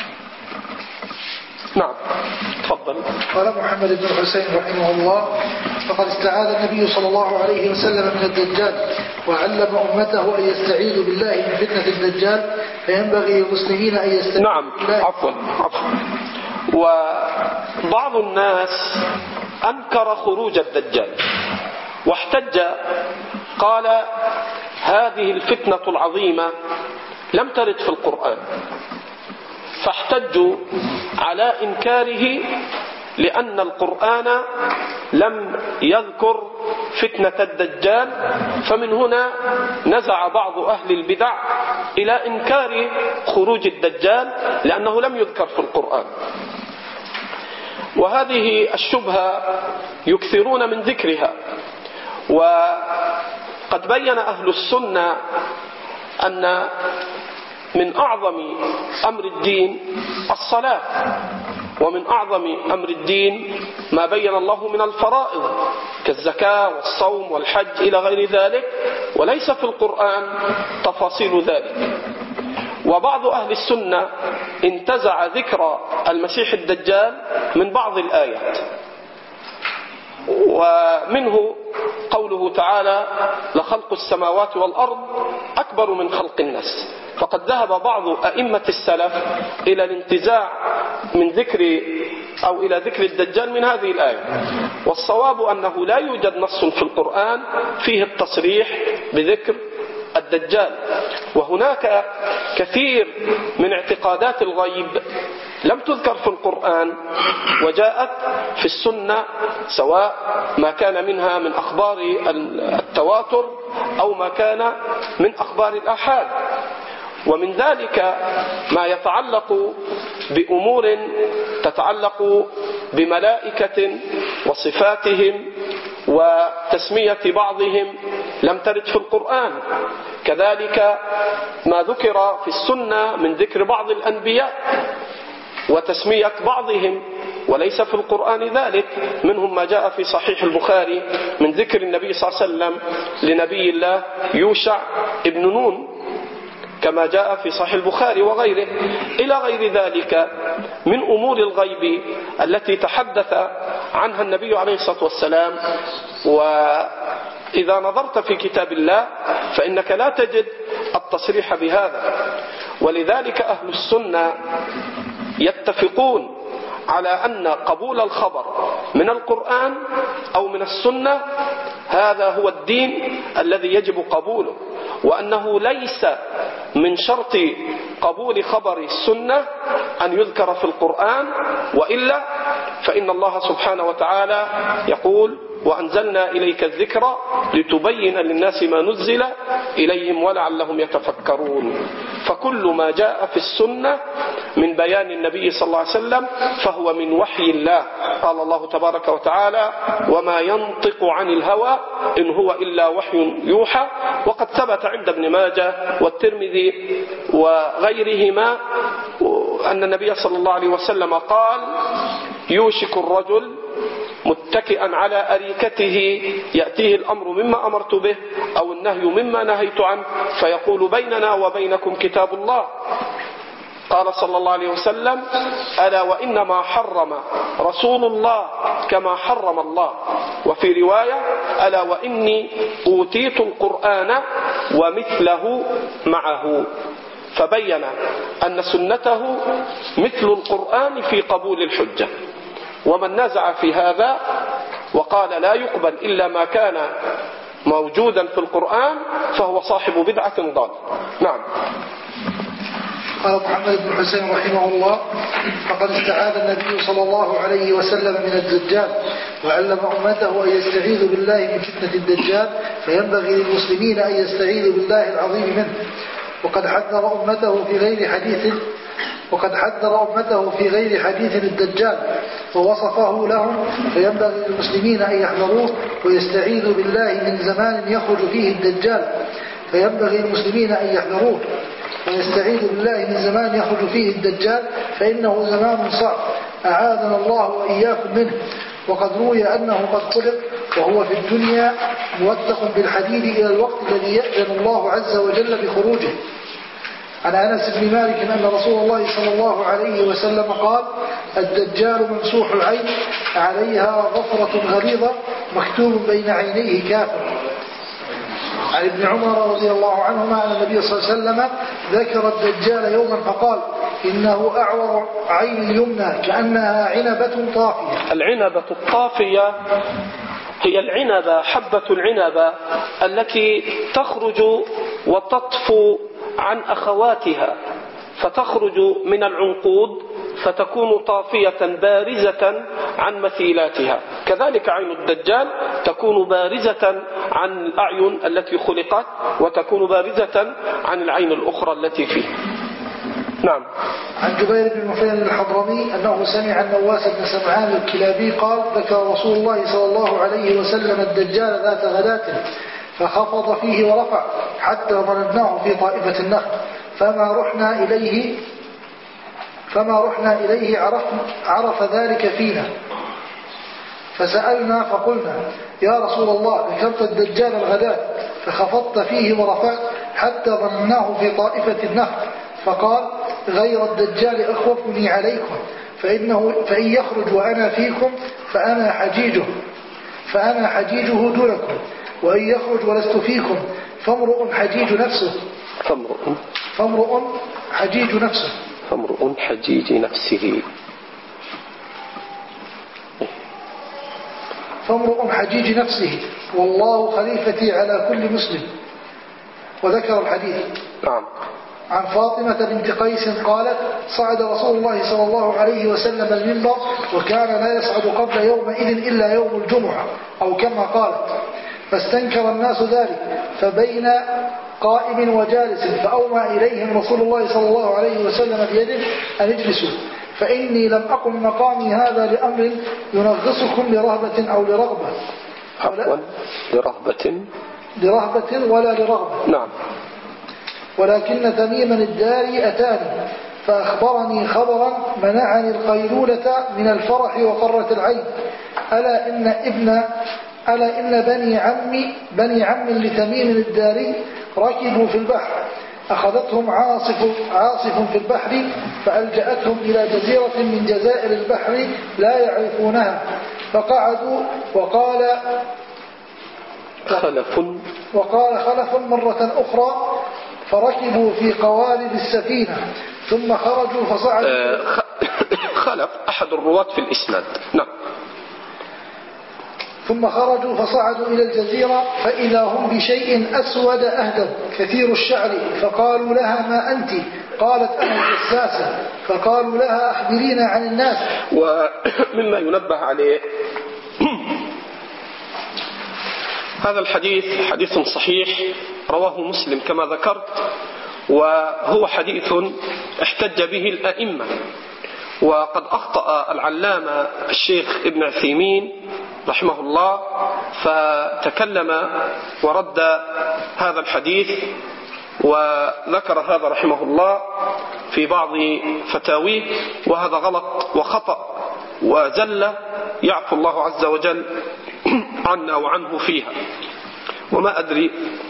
نعم تفضل. قال محمد بن الحسين رحمه الله فقد استعاذ النبي صلى الله عليه وسلم من الدجال وعلم أمته أن يستعيذوا بالله من فتنة الدجال، فينبغي للمسلمين أن يستعيذوا. نعم عفوا. وبعض الناس أنكر خروج الدجال واحتج قال هذه الفتنة العظيمة لم ترد في القرآن، فاحتجوا على إنكاره لأن القرآن لم يذكر فتنة الدجال. فمن هنا نزع بعض أهل البدع إلى إنكار خروج الدجال لأنه لم يذكر في القرآن. وهذه الشبهة يكثرون من ذكرها، وقد بين أهل السنة أن من أعظم أمر الدين الصلاة، ومن أعظم أمر الدين ما بين الله من الفرائض كالزكاة والصوم والحج إلى غير ذلك، وليس في القرآن تفاصيل ذلك. وبعض أهل السنة انتزع ذكر المسيح الدجال من بعض الآيات، ومنه قوله تعالى لخلق السماوات والأرض أكبر من خلق الناس. فقد ذهب بعض أئمة السلف إلى الانتزاع من ذكر أو إلى ذكر الدجال من هذه الآية، والصواب أنه لا يوجد نص في القرآن فيه التصريح بذكر الدجال. وهناك كثير من اعتقادات الغيب لم تذكر في القرآن وجاءت في السنة، سواء ما كان منها من أخبار التواتر أو ما كان من أخبار الآحاد. ومن ذلك ما يتعلق بأمور تتعلق بملائكة وصفاتهم وتسمية بعضهم لم ترد في القرآن، كذلك ما ذكر في السنة من ذكر بعض الأنبياء وتسمية بعضهم وليس في القرآن ذلك. منهم ما جاء في صحيح البخاري من ذكر النبي صلى الله عليه وسلم لنبي الله يوشع ابن نون كما جاء في صحيح البخاري وغيره، إلى غير ذلك من أمور الغيب التي تحدث عنها النبي عليه الصلاة والسلام. وإذا نظرت في كتاب الله فإنك لا تجد التصريح بهذا. ولذلك أهل السنة يتفقون على أن قبول الخبر من القرآن أو من السنة هذا هو الدين الذي يجب قبوله، وأنه ليس من شرط قبول خبر السنة أن يذكر في القرآن، وإلا فإن الله سبحانه وتعالى يقول: وأنزلنا إليك الذكر لتبين للناس ما نزل إليهم ولعلهم يتفكرون. فكل ما جاء في السنة من بيان النبي صلى الله عليه وسلم فهو من وحي الله. قال الله تبارك وتعالى: وما ينطق عن الهوى إن هو إلا وحي يوحى. وقد ثبت عند ابن ماجه والترمذي وغيرهما أن النبي صلى الله عليه وسلم قال: يوشك الرجل متكئا على أريكته يأتيه الأمر مما أمرت به أو النهي مما نهيت عنه فيقول: بيننا وبينكم كتاب الله. قال صلى الله عليه وسلم: ألا وإنما حرم رسول الله كما حرم الله. وفي رواية: ألا وإني أوتيت القرآن ومثله معه. فبين أن سنته مثل القرآن في قبول الحجة. ومن نزع في هذا وقال لا يقبل إلا ما كان موجودا في القرآن فهو صاحب بدعة ضال. نعم. قال محمد بن حسين رحمه الله: فقد استعاذ النبي صلى الله عليه وسلم من الدجال، وعلم أمته أن يستعيذوا بالله من فتنة الدجال، فينبغي للمسلمين أن يستعيذوا بالله العظيم منه. وقد حذر أمته في غير حديث الدجال ووصفه لهم، فينبغي للمسلمين أن يحذروه ويستعيذوا بالله من زمان يخرج فيه الدجال. ويستعيذ بالله من زمان يخرج فيه الدجال، فإنه زمان صعب أعاذنا الله وإياكم منه. وقد روي أنه قد خلق وهو في الدنيا موثق بالحديد إلى الوقت الذي يأذن الله عز وجل بخروجه. عن أنس بن مالك أن رسول الله صلى الله عليه وسلم قال: الدجال ممسوح العين عليها ظفرة غليظة مكتوب بين عينيه كافر. عن ابن عمر رضي الله عنهما أن النبي صلى الله عليه وسلم ذكر الدجال يوما فقال: إنه أعور عين اليمنى كأنها عنبة طافية. العنبة الطافية هي العنبة، حبة العنبة التي تخرج وتطفو عن أخواتها، فتخرج من العنقود فتكون طافية بارزة عن مثيلاتها. كذلك عين الدجال تكون بارزة عن الأعين التي خلقت، وتكون بارزة عن العين الأخرى التي فيه. نعم. عن جبير بن نفيل الحضرمي أنه سمع النواس بن سمعان الكلابي قال: ذكر رسول الله صلى الله عليه وسلم الدجال ذات غداة فخفض فيه ورفع حتى ظنناه في طائفة النخل، فما رحنا إليه عرف ذلك فينا، فسألنا فقلنا: يا رسول الله، ذكرت الدجال الغداة فخفضت فيه ورفعت حتى ظنناه في طائفة النخل، فقال: غير الدجال أخوفني عليكم، فإن يخرج وأنا فيكم فأنا حجيجه دونكم، وإن يخرج ولست فيكم فامرؤ حجيج نفسه. فامرؤ حجيج نفسه والله خليفتي على كل مسلم. وذكر الحديث. نعم. عن فاطمة بنت قيس قالت: صعد رسول الله صلى الله عليه وسلم المنبر وكان لا يصعد قبل يومئذ إلا يوم الجمعة أو كما قالت، فاستنكر الناس ذلك، فبين قائم وجالس فأومى إليهم رسول الله صلى الله عليه وسلم بيده أن اجلسوا، فإني لم أقم مقامي هذا لأمر ينغصكم لرهبة أو لرغبة. لرهبة ولا لرغبة. نعم. ولكن تميما الداري أتاني فأخبرني خبرا منعني القيلولة من الفرح وقرة العين. ألا إن بني عم لتميم الداري ركبوا في البحر، أخذتهم عاصف في البحر فألجأتهم إلى جزيرة من جزائر البحر لا يعرفونها، فقعدوا وقال خلف مرة أخرى، فركبوا في قوارب السفينة ثم خرجوا فصعدوا. خلف أحد الرواة في الإسناد. نعم. ثم خرجوا فصعدوا إلى الجزيرة فإذا هم بشيء أسود أهدب كثير الشعر فقالوا لها ما أنت؟ قالت أنا الجساسة. فقالوا لها أخبرينا عن الناس. ومما ينبه عليه هذا الحديث حديث صحيح رواه مسلم كما ذكرت، وهو حديث احتج به الأئمة. وقد أخطأ العلامة الشيخ ابن عثيمين رحمه الله فتكلم ورد هذا الحديث، وذكر هذا رحمه الله في بعض فتاويه، وهذا غلط وخطأ وزل يعفو الله عز وجل عنا وعنه فيها. وما أدري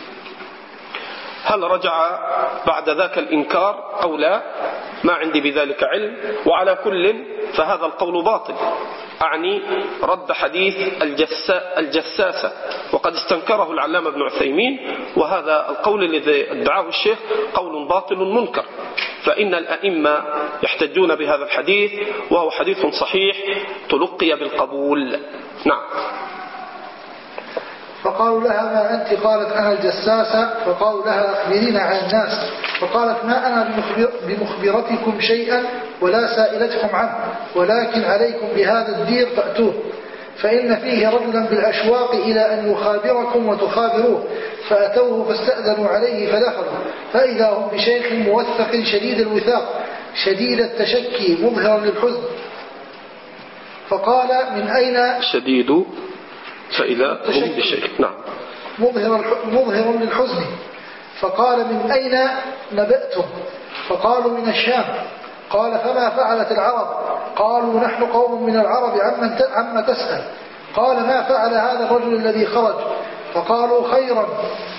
هل رجع بعد ذاك الإنكار أو لا، ما عندي بذلك علم. وعلى كل فهذا القول باطل، أعني رد حديث الجساسة، وقد استنكره العلامة ابن عثيمين، وهذا القول الذي ادعاه الشيخ قول باطل منكر، فإن الأئمة يحتجون بهذا الحديث وهو حديث صحيح تلقي بالقبول. نعم. فقالوا لها ما أنت؟ قالت أنا الجساسة. فقالوا لها أخبرينا عن الناس. فقالت ما أنا بمخبرتكم شيئا ولا سائلتكم عنه، ولكن عليكم بهذا الدير فأتوه، فإن فيه رجلا بالأشواق إلى أن يخابركم وتخابروه. فأتوه فاستأذنوا عليه فدخلوا، فإذا هم بشيخ موثق شديد الوثاق شديد التشكي مظهرا للحزن. فقال من أين شديد؟ فإذا هم بشيء. نعم. مظهر للحزن. فقال من أين نبأتم؟ فقالوا من الشام. قال فما فعلت العرب؟ قالوا نحن قوم من العرب عما تسأل. قال ما فعل هذا الرجل الذي خرج؟ فقالوا خيرا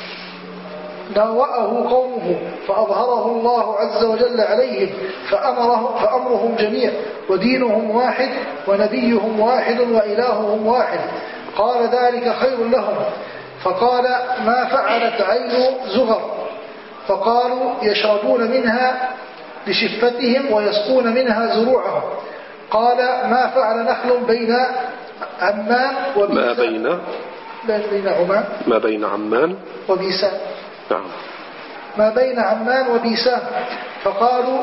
نوأه قومه فأظهره الله عز وجل عليهم فأمرهم جميع ودينهم واحد ونبيهم واحد وإلههم واحد. قال ذلك خير لهم. فقال ما فعلت عين زغر؟ فقالوا يشربون منها بشفتهم ويسقون منها زروعهم. قال ما فعل نخل بين عمان وبيسان؟ ما بين عمان وبيسان. نعم. ما بين عمان وبيسان. فقالوا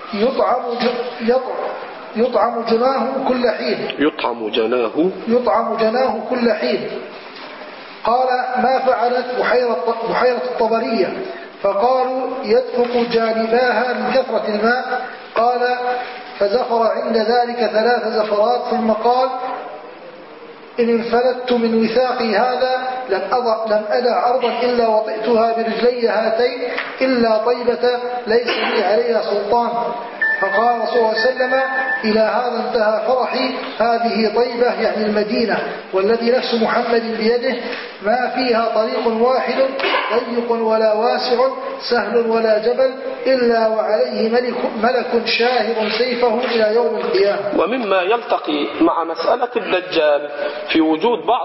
يطعم جناه كل حين. يطعم جناه كل حين. قال ما فعلت بحيرة الطبرية؟ فقالوا يدفق جانباها من كثرة الماء. قال فزفر عند ذلك 3 زفرات ثم قال إن انفلت من وثاقي هذا لم أدع أرضا إلا وطئتها برجلي هاتين إلا طيبة ليس لي عليها سلطان. فقال رسول الله صلى الله عليه وسلم إلى هذا انتهى فرحي، هذه طيبة يعني المدينة، والذي نفس محمد بيده ما فيها طريق واحد ضيق ولا واسع سهل ولا جبل إلا وعليه ملك شاهر سيفه إلى يوم القيامة. ومما يلتقي مع مسألة الدجال في وجود بعض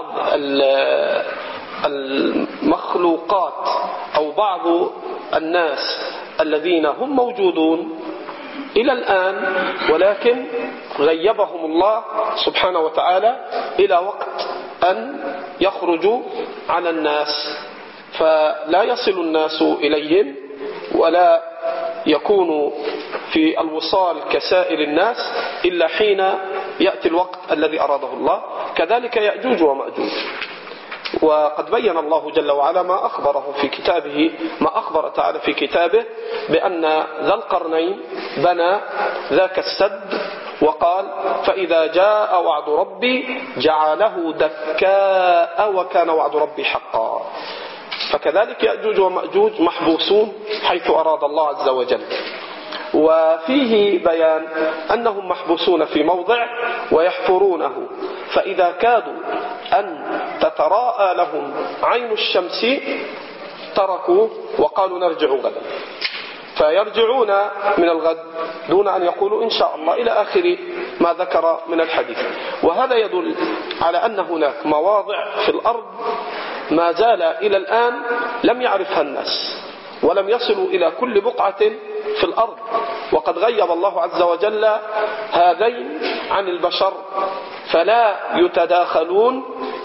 المخلوقات أو بعض الناس الذين هم موجودون إلى الآن، ولكن غيبهم الله سبحانه وتعالى إلى وقت أن يخرجوا على الناس، فلا يصل الناس إليهم ولا يكون في الوصال كسائر الناس إلا حين يأتي الوقت الذي أراده الله. كذلك يأجوج ومأجوج. وقد بين الله جل وعلا ما أخبر تعالى في كتابه بأن ذا القرنين بنى ذاك السد، وقال فإذا جاء وعد ربي جعله دكاء وكان وعد ربي حقا. فكذلك يأجوج ومأجوج محبوسون حيث أراد الله عز وجل. وفيه بيان أنهم محبوسون في موضع ويحفرونه، فإذا كادوا أن تتراءى لهم عين الشمس تركوا وقالوا نرجع غدا، فيرجعون من الغد دون أن يقولوا إن شاء الله إلى آخر ما ذكر من الحديث. وهذا يدل على أن هناك مواضع في الأرض ما زال إلى الآن لم يعرفها الناس ولم يصلوا إلى كل بقعة في الأرض، وقد غيب الله عز وجل هذين عن البشر، فلا يتداخلون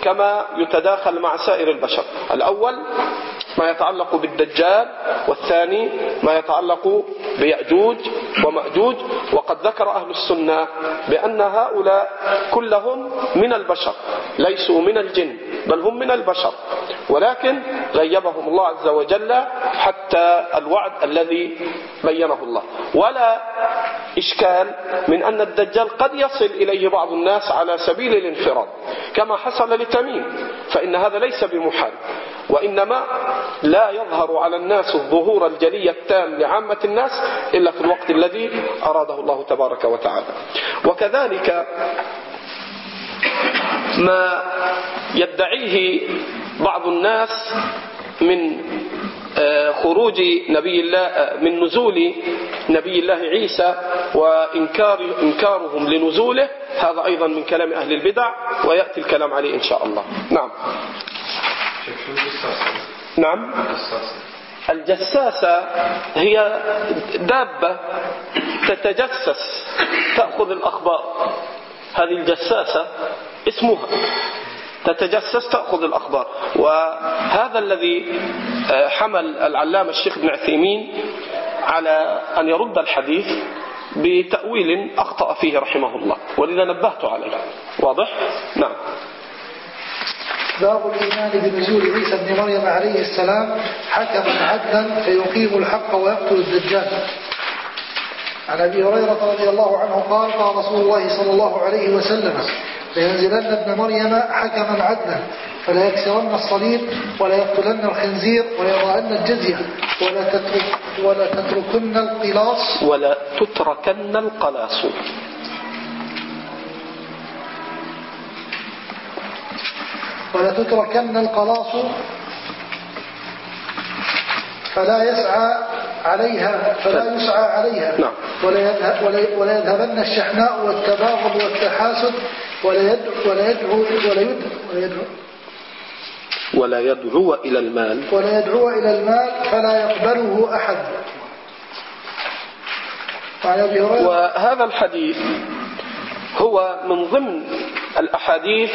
كما يتداخل مع سائر البشر. الأول ما يتعلق بالدجال، والثاني ما يتعلق بيأجوج ومأجوج. وقد ذكر أهل السنة بأن هؤلاء كلهم من البشر، ليسوا من الجن بل هم من البشر، ولكن غيبهم الله عز وجل حتى الوعد الذي بينه الله. ولا إشكال من أن الدجال قد يصل إليه بعض الناس على سبيل الانفراد كما حصل لتميم، فإن هذا ليس بمحال، وإنما لا يظهر على الناس الظهور الجلي التام لعامة الناس إلا في الوقت الذي أراده الله تبارك وتعالى. وكذلك ما يدعيه بعض الناس من خروج نبي الله، من نزول نبي الله عيسى وإنكارهم لنزوله، هذا أيضا من كلام أهل البدع، ويأتي الكلام عليه إن شاء الله. نعم. الجساسة هي دابة تتجسس تأخذ الأخبار، هذه الجساسة اسمها، تتجسس تأخذ الأخبار. وهذا الذي حمل العلامة الشيخ ابن عثيمين على أن يرد الحديث بتأويل أخطأ فيه رحمه الله، ولذا نبهت عليه. واضح؟ نعم. باب الإيمان بنزول عيسى بن مريم عليه السلام حكما عدلا فيقيم الحق ويقتل الدجال. عن أبي هريرة رضي الله عنه قال قال رسول الله صلى الله عليه وسلم لينزلن ابن مريم حكما عدلا فلا يكسرن الصليب ولا يقتلن الخنزير ويضعن الجزية ولا تتركن القلاص ولا تتركن القلاص ولا تتركن القلاص فلا يسعى عليها نعم. ولا يذهبن الشحناء والتباغض والتحاسد ولا يدعو إلى المال فلا يقبله أحد. وهذا الحديث هو من ضمن الأحاديث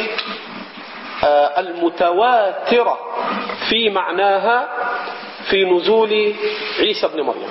المتواترة في معناها في نزول عيسى بن مريم.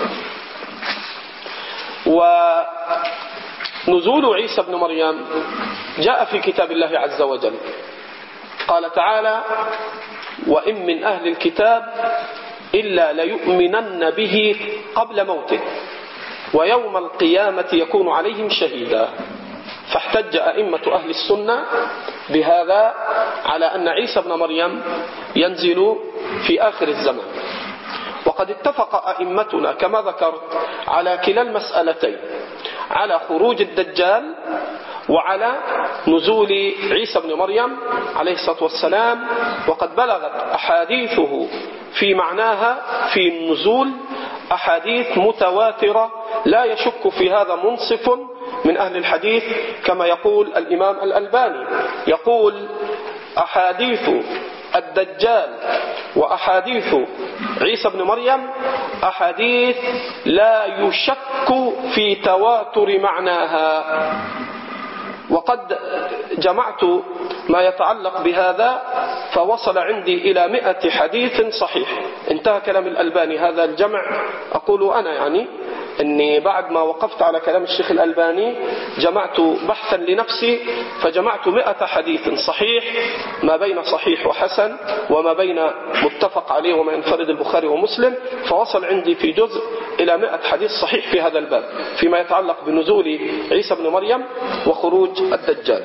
ونزول عيسى بن مريم جاء في كتاب الله عز وجل، قال تعالى وإن من أهل الكتاب إلا ليؤمنن به قبل موته ويوم القيامة يكون عليهم شهيدا. فاحتج أئمة أهل السنة بهذا على أن عيسى بن مريم ينزل في آخر الزمان. وقد اتفق أئمتنا كما ذكرت على كلا المسألتين، على خروج الدجال وعلى نزول عيسى بن مريم عليه الصلاة والسلام. وقد بلغت أحاديثه في معناها في النزول أحاديث متواترة لا يشك في هذا منصف من أهل الحديث، كما يقول الإمام الألباني، يقول أحاديث الدجال وأحاديث عيسى بن مريم أحاديث لا يشك في تواتر معناها. وقد جمعت ما يتعلق بهذا فوصل عندي إلى 100 حديث صحيح. انتهى كلام الألباني. هذا الجمع أقول أنا يعني أني بعد ما وقفت على كلام الشيخ الألباني جمعت بحثا لنفسي فجمعت 100 حديث صحيح، ما بين صحيح وحسن وما بين متفق عليه وما ينفرد البخاري ومسلم، فوصل عندي في جزء إلى 100 حديث صحيح في هذا الباب فيما يتعلق بنزول عيسى بن مريم وخروج الدجال.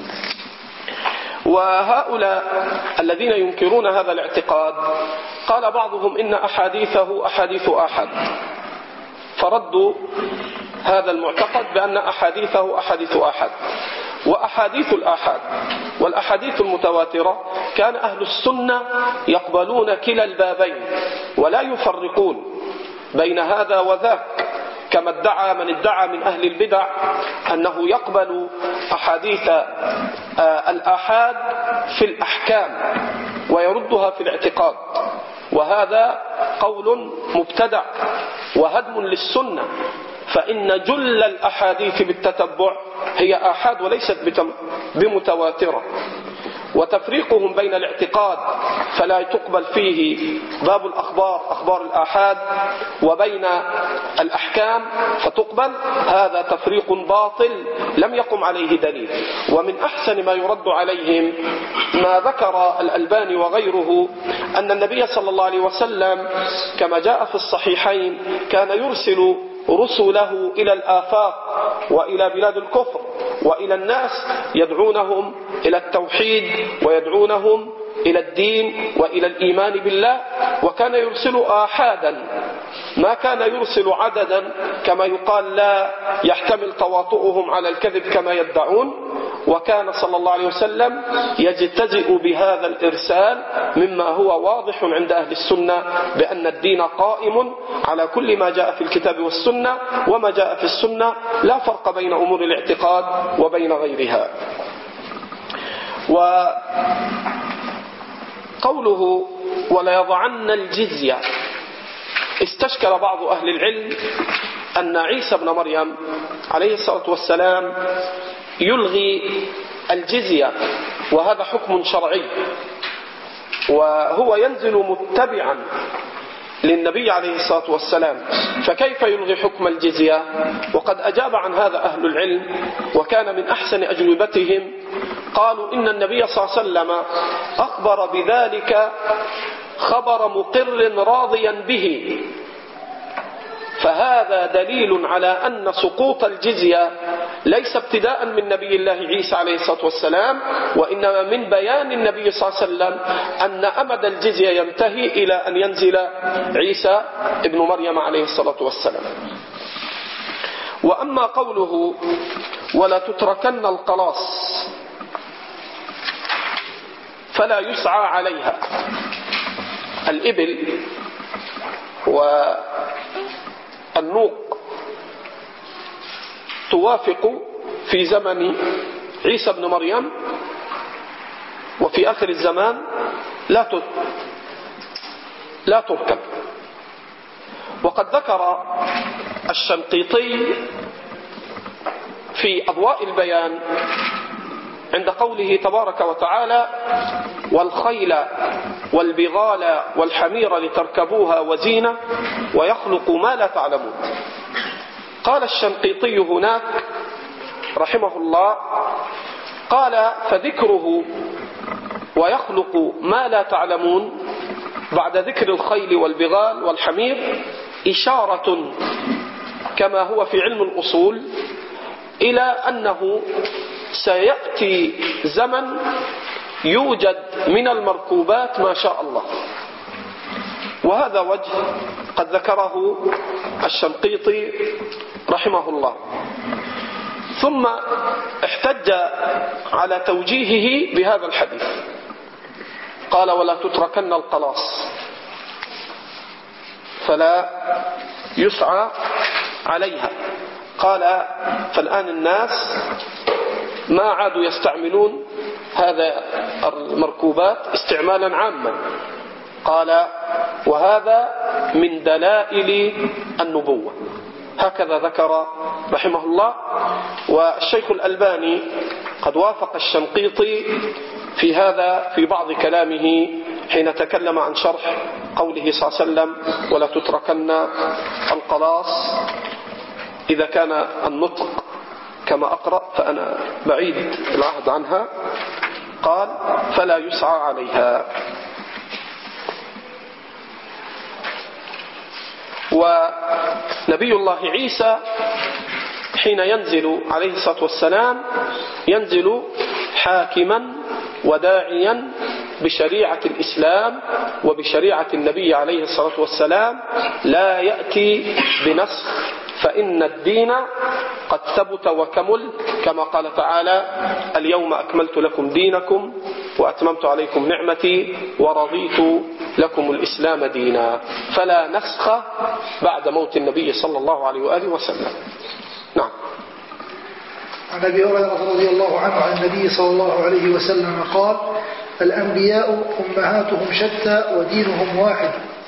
وهؤلاء الذين ينكرون هذا الاعتقاد قال بعضهم إن أحاديثه أحاديث آحاد، فردوا هذا المعتقد بأن أحاديثه أحاديث آحاد. وأحاديث الآحاد والأحاديث المتواترة كان أهل السنة يقبلون كلا البابين ولا يفرقون بين هذا وذاك، كما ادعى من ادعى من أهل البدع أنه يقبل أحاديث الآحاد في الأحكام ويردها في الاعتقاد، وهذا قول مبتدع وهدم للسنة، فإن جل الأحاديث بالتتبع هي آحاد وليست بمتواترة. وتفريقهم بين الاعتقاد فلا تقبل فيه باب الأخبار أخبار الآحاد وبين الأحكام فتقبل، هذا تفريق باطل لم يقم عليه دليل. ومن أحسن ما يرد عليهم ما ذكر الألباني وغيره أن النبي صلى الله عليه وسلم كما جاء في الصحيحين كان يرسل رسله إلى الآفاق وإلى بلاد الكفر وإلى الناس يدعونهم إلى التوحيد ويدعونهم إلى الدين وإلى الإيمان بالله، وكان يرسل آحادا ما كان يرسل عددا كما يقال لا يحتمل تواطؤهم على الكذب كما يدعون. وكان صلى الله عليه وسلم يجتزئ بهذا الإرسال مما هو واضح عند أهل السنة بأن الدين قائم على كل ما جاء في الكتاب والسنة، وما جاء في السنة لا فرق بين أمور الاعتقاد وبين غيرها. وقوله ولا يضعن الجزية، استشكل بعض أهل العلم أن عيسى بن مريم عليه الصلاة والسلام يلغي الجزية، وهذا حكم شرعي وهو ينزل متبعا للنبي عليه الصلاة والسلام، فكيف يلغي حكم الجزية؟ وقد أجاب عن هذا أهل العلم، وكان من أحسن أجوبتهم قالوا إن النبي صلى الله عليه وسلم أخبر بذلك خبر مقر راضيا به، فهذا دليل على أن سقوط الجزية ليس ابتداء من نبي الله عيسى عليه الصلاة والسلام، وإنما من بيان النبي صلى الله عليه وسلم أن أمد الجزية ينتهي إلى أن ينزل عيسى ابن مريم عليه الصلاة والسلام. وأما قوله ولا تتركن القلاص فلا يسعى عليها، الإبل والنوق توافق في زمن عيسى بن مريم وفي آخر الزمان لا تركب. وقد ذكر الشنقيطي في أضواء البيان عند قوله تبارك وتعالى والخيل والبغال والحمير لتركبوها وزينة ويخلق ما لا تعلمون. قال الشنقيطي هناك رحمه الله قال فذكره ويخلق ما لا تعلمون بعد ذكر الخيل والبغال والحمير إشارة كما هو في علم الأصول إلى أنه سيأتي زمن يوجد من المركوبات ما شاء الله، وهذا وجه قد ذكره الشنقيطي رحمه الله. ثم احتج على توجيهه بهذا الحديث، قال ولا تتركن القلاص فلا يسعى عليها. قال فالآن الناس ما عادوا يستعملون هذا المركوبات استعمالا عاما. قال وهذا من دلائل النبوة، هكذا ذكر رحمه الله. والشيخ الألباني قد وافق الشنقيطي في هذا في بعض كلامه حين تكلم عن شرح قوله صلى الله عليه وسلم ولا تتركن القلاص. إذا كان النطق كما أقرأ فأنا بعيد العهد عنها، قال فلا يسعى عليها. ونبي الله عيسى حين ينزل عليه الصلاة والسلام ينزل حاكما وداعيا بشريعة الإسلام وبشريعة النبي عليه الصلاة والسلام، لا يأتي بنسخ، فإن الدين قد ثبت وكمل كما قال تعالى اليوم أكملت لكم دينكم وأتممت عليكم نعمتي ورضيت لكم الإسلام دينا، فلا نسخ بعد موت النبي صلى الله عليه وآله وسلم. نعم. عن أبي هريرة رضي الله عنه عن النبي صلى الله عليه وسلم قال الأنبياء أمهاتهم شتى ودينهم واحد،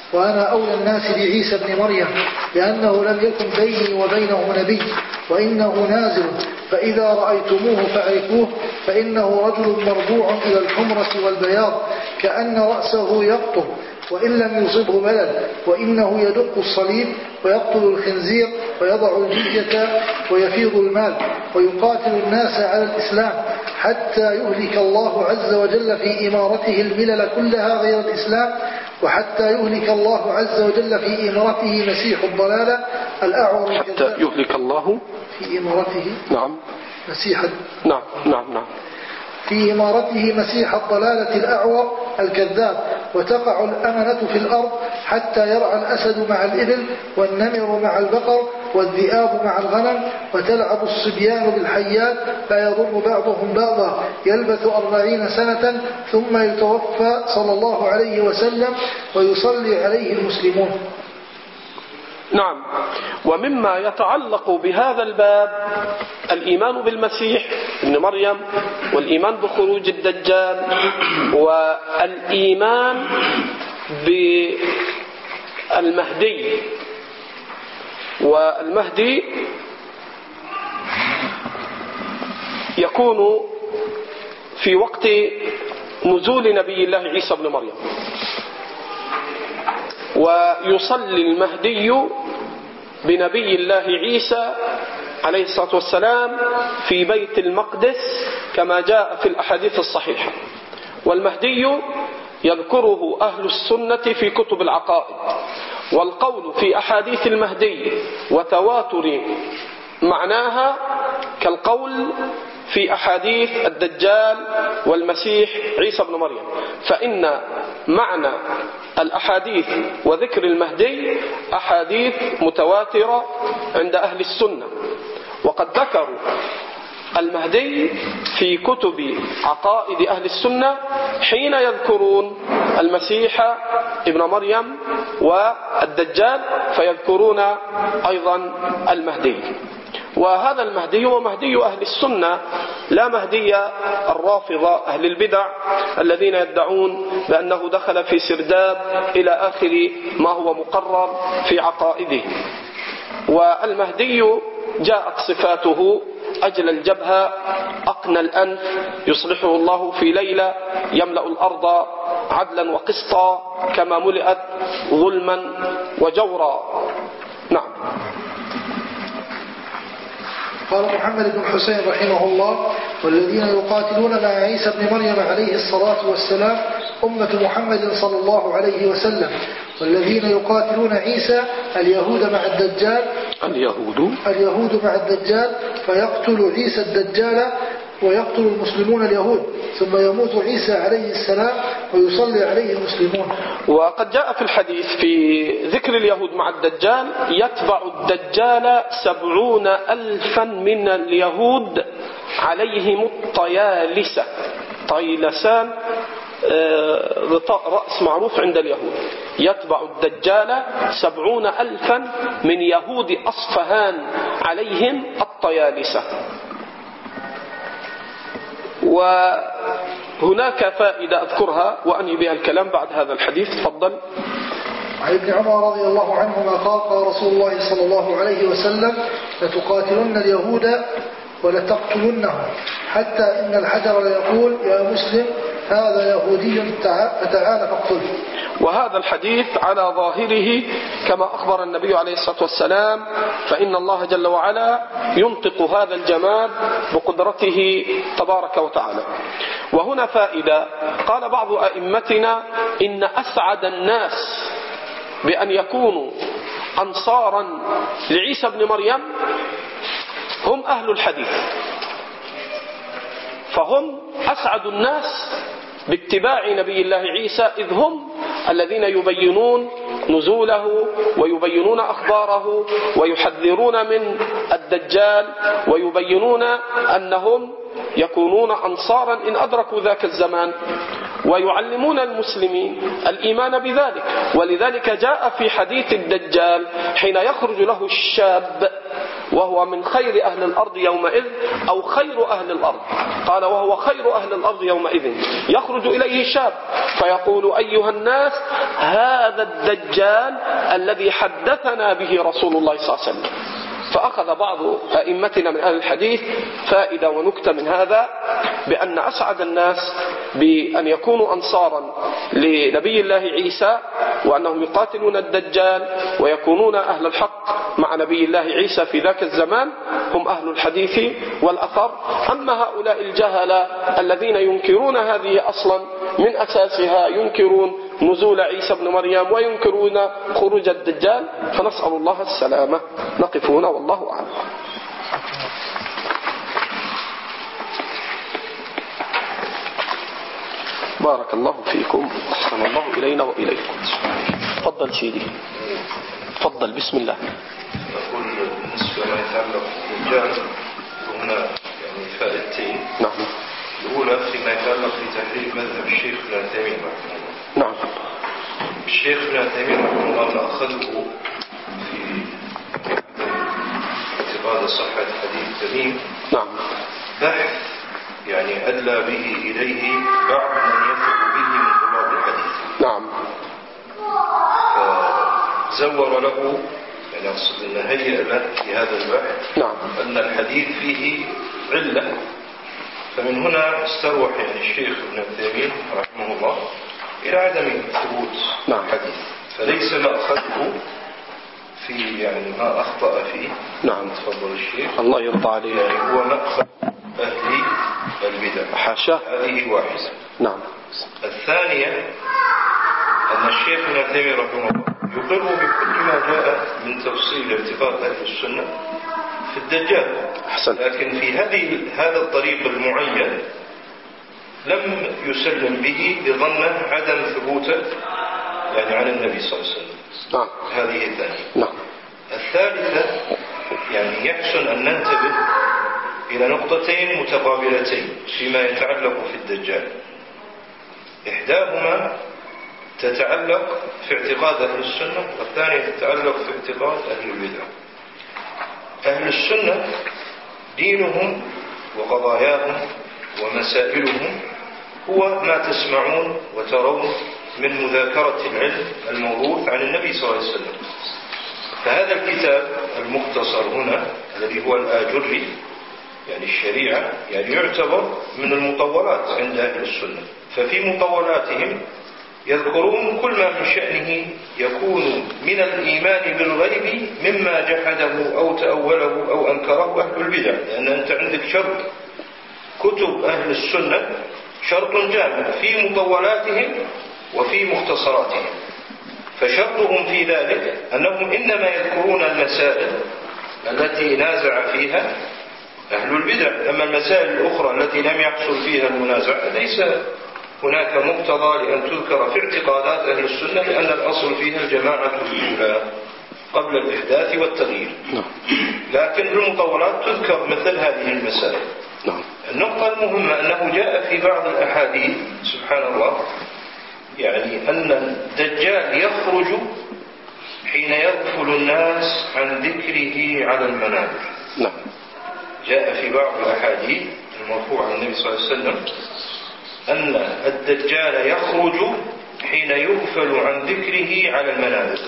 وأنا أولى الناس بعيسى بن مريم لأنه لم يكن بيني وبينه نبي وإنه نازل فإذا رأيتموه فعرفوه فإنه رجل مربوع إلى الحمرة والبياض كأن رأسه يقطر وإن لم يصبه بلل وإنه يدق الصليب ويقتل الخنزير ويضع الجزية ويفيض المال ويقاتل الناس على الإسلام حتى يهلك الله عز وجل في إمارته الملل كلها غير الإسلام وحتى يهلك الله عز وجل في إمارته مسيح الضلالة الأعور حتى يهلك الله في إمارته نعم مسيح نعم نعم نعم في إمارته مسيح الضلالة الأعور الكذاب وتقع الأمنة في الأرض حتى يرعى الأسد مع الإبل والنمر مع البقر والذئاب مع الغنم وتلعب الصبيان بالحيات لا يضر بعضهم بعضا يلبث 40 سنة ثم يتوفى صلى الله عليه وسلم ويصلي عليه المسلمون. نعم. ومما يتعلق بهذا الباب الإيمان بالمسيح ابن مريم والإيمان بخروج الدجال والإيمان بالمهدي. والمهدي يكون في وقت نزول نبي الله عيسى ابن مريم ويصلي المهدي بنبي الله عيسى عليه الصلاة والسلام في بيت المقدس كما جاء في الأحاديث الصحيحة. والمهدي يذكره أهل السنة في كتب العقائد والقول في أحاديث المهدي وتواتر معناها كالقول في أحاديث الدجال والمسيح عيسى بن مريم. فإن معنى الأحاديث وذكر المهدي أحاديث متواترة عند أهل السنة وقد ذكروا المهدي في كتب عقائد أهل السنة حين يذكرون المسيح ابن مريم والدجال فيذكرون أيضا المهدي. وهذا المهدي هو مهدي أهل السنة لا مهدي الرافضة أهل البدع الذين يدعون بأنه دخل في سرداب إلى آخر ما هو مقرر في عقائده. والمهدي جاءت صفاته أجل الجبهة أقنى الأنف يصلحه الله في ليلة يملأ الأرض عدلا وقسطا كما ملئت ظلما وجورا. نعم. قال محمد بن حسين رحمه الله والذين يقاتلون مع عيسى بن مريم عليه الصلاة والسلام أمة محمد صلى الله عليه وسلم والذين يقاتلون عيسى اليهود مع الدجال اليهود مع الدجال فيقتل عيسى الدجال ويقتل المسلمون اليهود ثم يموت عيسى عليه السلام ويصلي عليه المسلمون. وقد جاء في الحديث في ذكر اليهود مع الدجال يتبع الدجال 70,000 من اليهود عليهم الطيالسة. طيلسان غطاء رأس معروف عند اليهود. يتبع الدجال 70,000 من يهود أصفهان عليهم الطيالسة. وهناك فائدة أذكرها وأنهي بها الكلام بعد هذا الحديث. تفضل. عن ابن عمر رضي الله عنهما قال قال رسول الله صلى الله عليه وسلم لتقاتلن اليهود ولتقتلنهم حتى إن الحجر ليقول يا مسلم هذا يهودي فتعال فاقتله. وهذا الحديث على ظاهره كما أخبر النبي عليه الصلاة والسلام فإن الله جل وعلا ينطق هذا الجماد بقدرته تبارك وتعالى. وهنا فائدة. قال بعض أئمتنا إن أسعد الناس بأن يكونوا أنصارا لعيسى بن مريم هم أهل الحديث. فهم أسعد الناس باتباع نبي الله عيسى إذ هم الذين يبينون نزوله ويبينون أخباره ويحذرون من الدجال ويبينون أنهم يكونون أنصارا إن أدركوا ذاك الزمان ويعلمون المسلمين الإيمان بذلك. ولذلك جاء في حديث الدجال حين يخرج له الشاب وهو من خير أهل الأرض يومئذ أو خير أهل الأرض. قال وهو خير أهل الأرض يومئذ. يخرج إليه شاب فيقول أيها الناس هذا الدجال الذي حدثنا به رسول الله صلى الله عليه وسلم. فأخذ بعض أئمتنا من أهل الحديث فائدة ونكتة من هذا، بأن أسعد الناس بأن يكونوا أنصارا لنبي الله عيسى وأنهم يقاتلون الدجال ويكونون أهل الحق مع نبي الله عيسى في ذاك الزمان هم أهل الحديث والأثر. أما هؤلاء الجهلة الذين ينكرون هذه أصلا من أساسها، ينكرون نزول عيسى بن مريم وينكرون خروج الدجال، فنسأل الله السلامة. نقف هنا والله أعلم. بارك الله فيكم، أحسن الله إلينا وإليكم. تفضل سيدي، تفضل، بسم الله. أقول بالنسبة لما يتعلق بالدجال هنا يعني فائدتين. نعم. الأولى فيما يتعلق بتحرير مذهب الشيخ ابن عثيمين رحمه الله. نعم. الشيخ ابن عثيمين رحمه الله أخذه في اعتقاد صحة حديث تميم. نعم. بحث يعني أدلى به إليه بعض من يثق به من طلاب الحديث. نعم. فزور له، يعني أقصد أن هيئ له في هذا البحث. نعم. أن الحديث فيه علة، فمن هنا استروح يعني الشيخ ابن عثيمين رحمه الله إلى عدم ثبوت الحديث، فليس مأخذه في يعني ما أخطأ فيه. نعم. تفضل الشيخ. الله يرضى عليه. يعني هو مأخذ أهل البدع. حاشا. هذه واحدة. نعم. الثانية أن الشيخ ابن عثيمين رحمه الله يقر بكل ما جاء من تفصيل اعتقاد أهل السنة في الدجال. أحسن. لكن في هذا الطريق المعين لم يسلم به لظنه عدم ثبوته يعني عن النبي صلى الله عليه وسلم. نعم. هذه الثانية. نعم. الثالثة يعني يحسن أن ننتبه إلى نقطتين متقابلتين فيما يتعلق في الدجال. إحداهما تتعلق في اعتقاد أهل السنة، والثانية تتعلق في اعتقاد أهل البدع. أهل السنة دينهم وقضاياهم ومسائلهم هو ما تسمعون وترون من مذاكرة العلم الموروث عن النبي صلى الله عليه وسلم. فهذا الكتاب المختصر هنا الذي هو الآجري يعني الشريعة يعني يعتبر من المطولات عند أهل السنة. ففي مطولاتهم يذكرون كل ما من شأنه يكون من الإيمان بالغيب مما جحده أو تأوله أو أنكره أهل البدع، لأن أنت عندك شرط كتب أهل السنة شرط جامع في مطولاتهم وفي مختصراتهم. فشرطهم في ذلك أنهم إنما يذكرون المسائل التي نازع فيها أهل البدع، أما المسائل الأخرى التي لم يحصل فيها المنازع ليس هناك مقتضى لأن تذكر في اعتقادات أهل السنة، لأن الأصل فيها الجماعة الأولى قبل الإحداث والتغيير. لكن بالمطولات تذكر مثل هذه المسائل. النقطة المهمة أنه جاء في بعض الأحاديث سبحان الله يعني أن الدجال يخرج حين يغفل الناس عن ذكره على المنابر. جاء في بعض الأحاديث المرفوعة عن النبي صلى الله عليه وسلم أن الدجال يخرج حين يغفل عن ذكره على المنابر.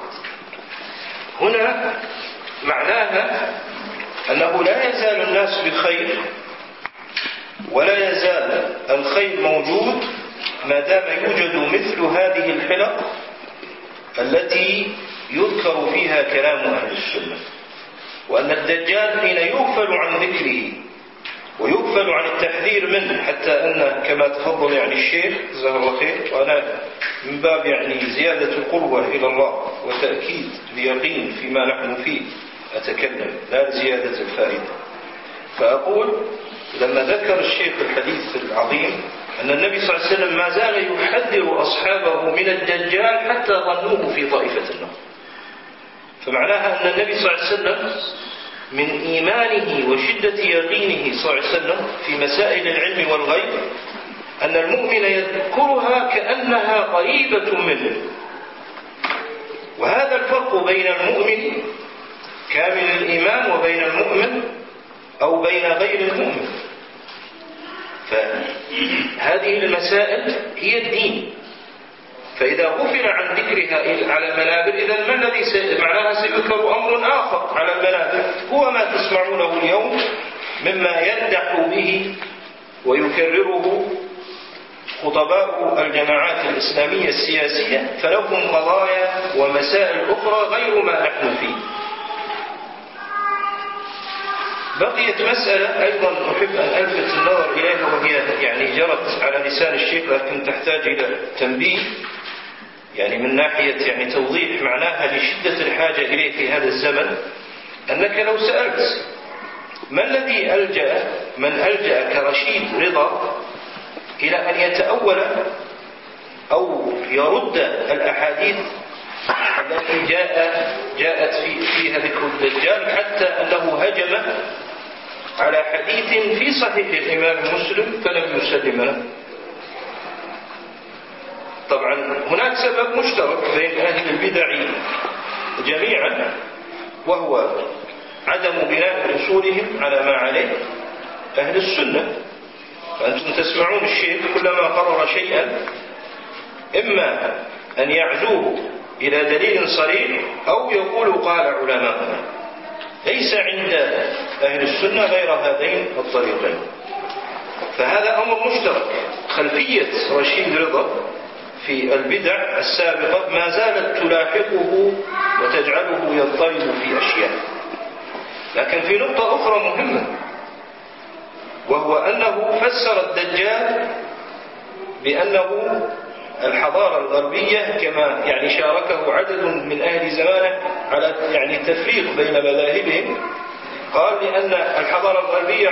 هنا معناها أنه لا يزال الناس بخير ولا يزال الخير موجود ما دام يوجد مثل هذه الحلق التي يذكر فيها كلام أهل السنة، وأن الدجال حين يغفل عن ذكره ويغفل عن التحذير منه، حتى أن كما تفضل يعني الشيخ جزاه الله خير، وأنا من باب يعني زيادة القربة إلى الله وتأكيد اليقين فيما نحن فيه أتكلم لا زيادة الفائدة، فأقول لما ذكر الشيخ الحديث العظيم أن النبي صلى الله عليه وسلم ما زال يحذر أصحابه من الدجال حتى ظنوه في طائفة النار، فمعناها أن النبي صلى الله عليه وسلم من إيمانه وشدة يقينه صلى الله عليه وسلم في مسائل العلم والغيب أن المؤمن يذكرها كأنها قريبة منه. وهذا الفرق بين المؤمن كامل الإيمان وبين المؤمن أو بين غير المؤمن. فهذه المسائل هي الدين، فإذا غفل عن ذكرها على المنابر إذن ما الذي معناها سيذكر أمر آخر على المنابر هو ما تسمعونه اليوم مما يندح به ويكرره خطباء الجماعات الإسلامية السياسية، فلهم قضايا ومسائل أخرى غير ما نحن فيه. بقيت مسألة أيضا أحب أن ألفت النظر إليها، وهي يعني جرت على لسان الشيخ لكن تحتاج إلى تنبيه، يعني من ناحية يعني توضيح معناها لشدة الحاجة إليه في هذا الزمن. أنك لو سألت ما الذي من ألجأ كرشيد رضا إلى أن يتأول أو يرد الأحاديث التي جاءت فيها ذكر الدجال، حتى أنه هجم على حديث في صحيح الإمام مسلم فلم يسلم له. طبعا هناك سبب مشترك بين أهل البدع جميعا، وهو عدم بناء أصولهم على ما عليه أهل السنة. فأنتم تسمعون الشيخ كلما قرر شيئا إما أن يعزوه إلى دليل صريح أو يقول قال علماؤنا. ليس عند أهل السنة غير هذين الطريقين. فهذا أمر مشترك. خلفية رشيد رضا في البدع السابقة ما زالت تلاحقه وتجعله يضطرب في أشياء. لكن في نقطة أخرى مهمة، وهو أنه فسر الدجال بأنه الحضارة الغربية، كما يعني شاركه عدد من أهل زمانه على يعني التفريق بين مذاهبهم. قال لأن الحضارة الغربية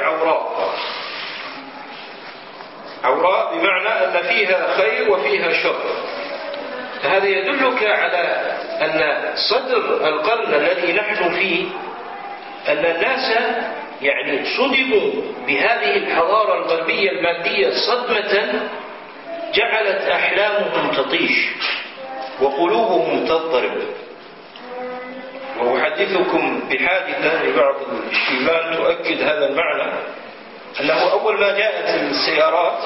عوراء بمعنى أن فيها خير وفيها شر. فهذا يدلك على أن صدر القرن الذي نحن فيه أن الناس يعني صدموا بهذه الحضارة الغربية المادية صدمة جعلت أحلامهم تطيش وقلوبهم تضطرب. وأحدثكم بحادثة لبعض الشيبان تؤكد هذا المعنى، أنه أول ما جاءت السيارات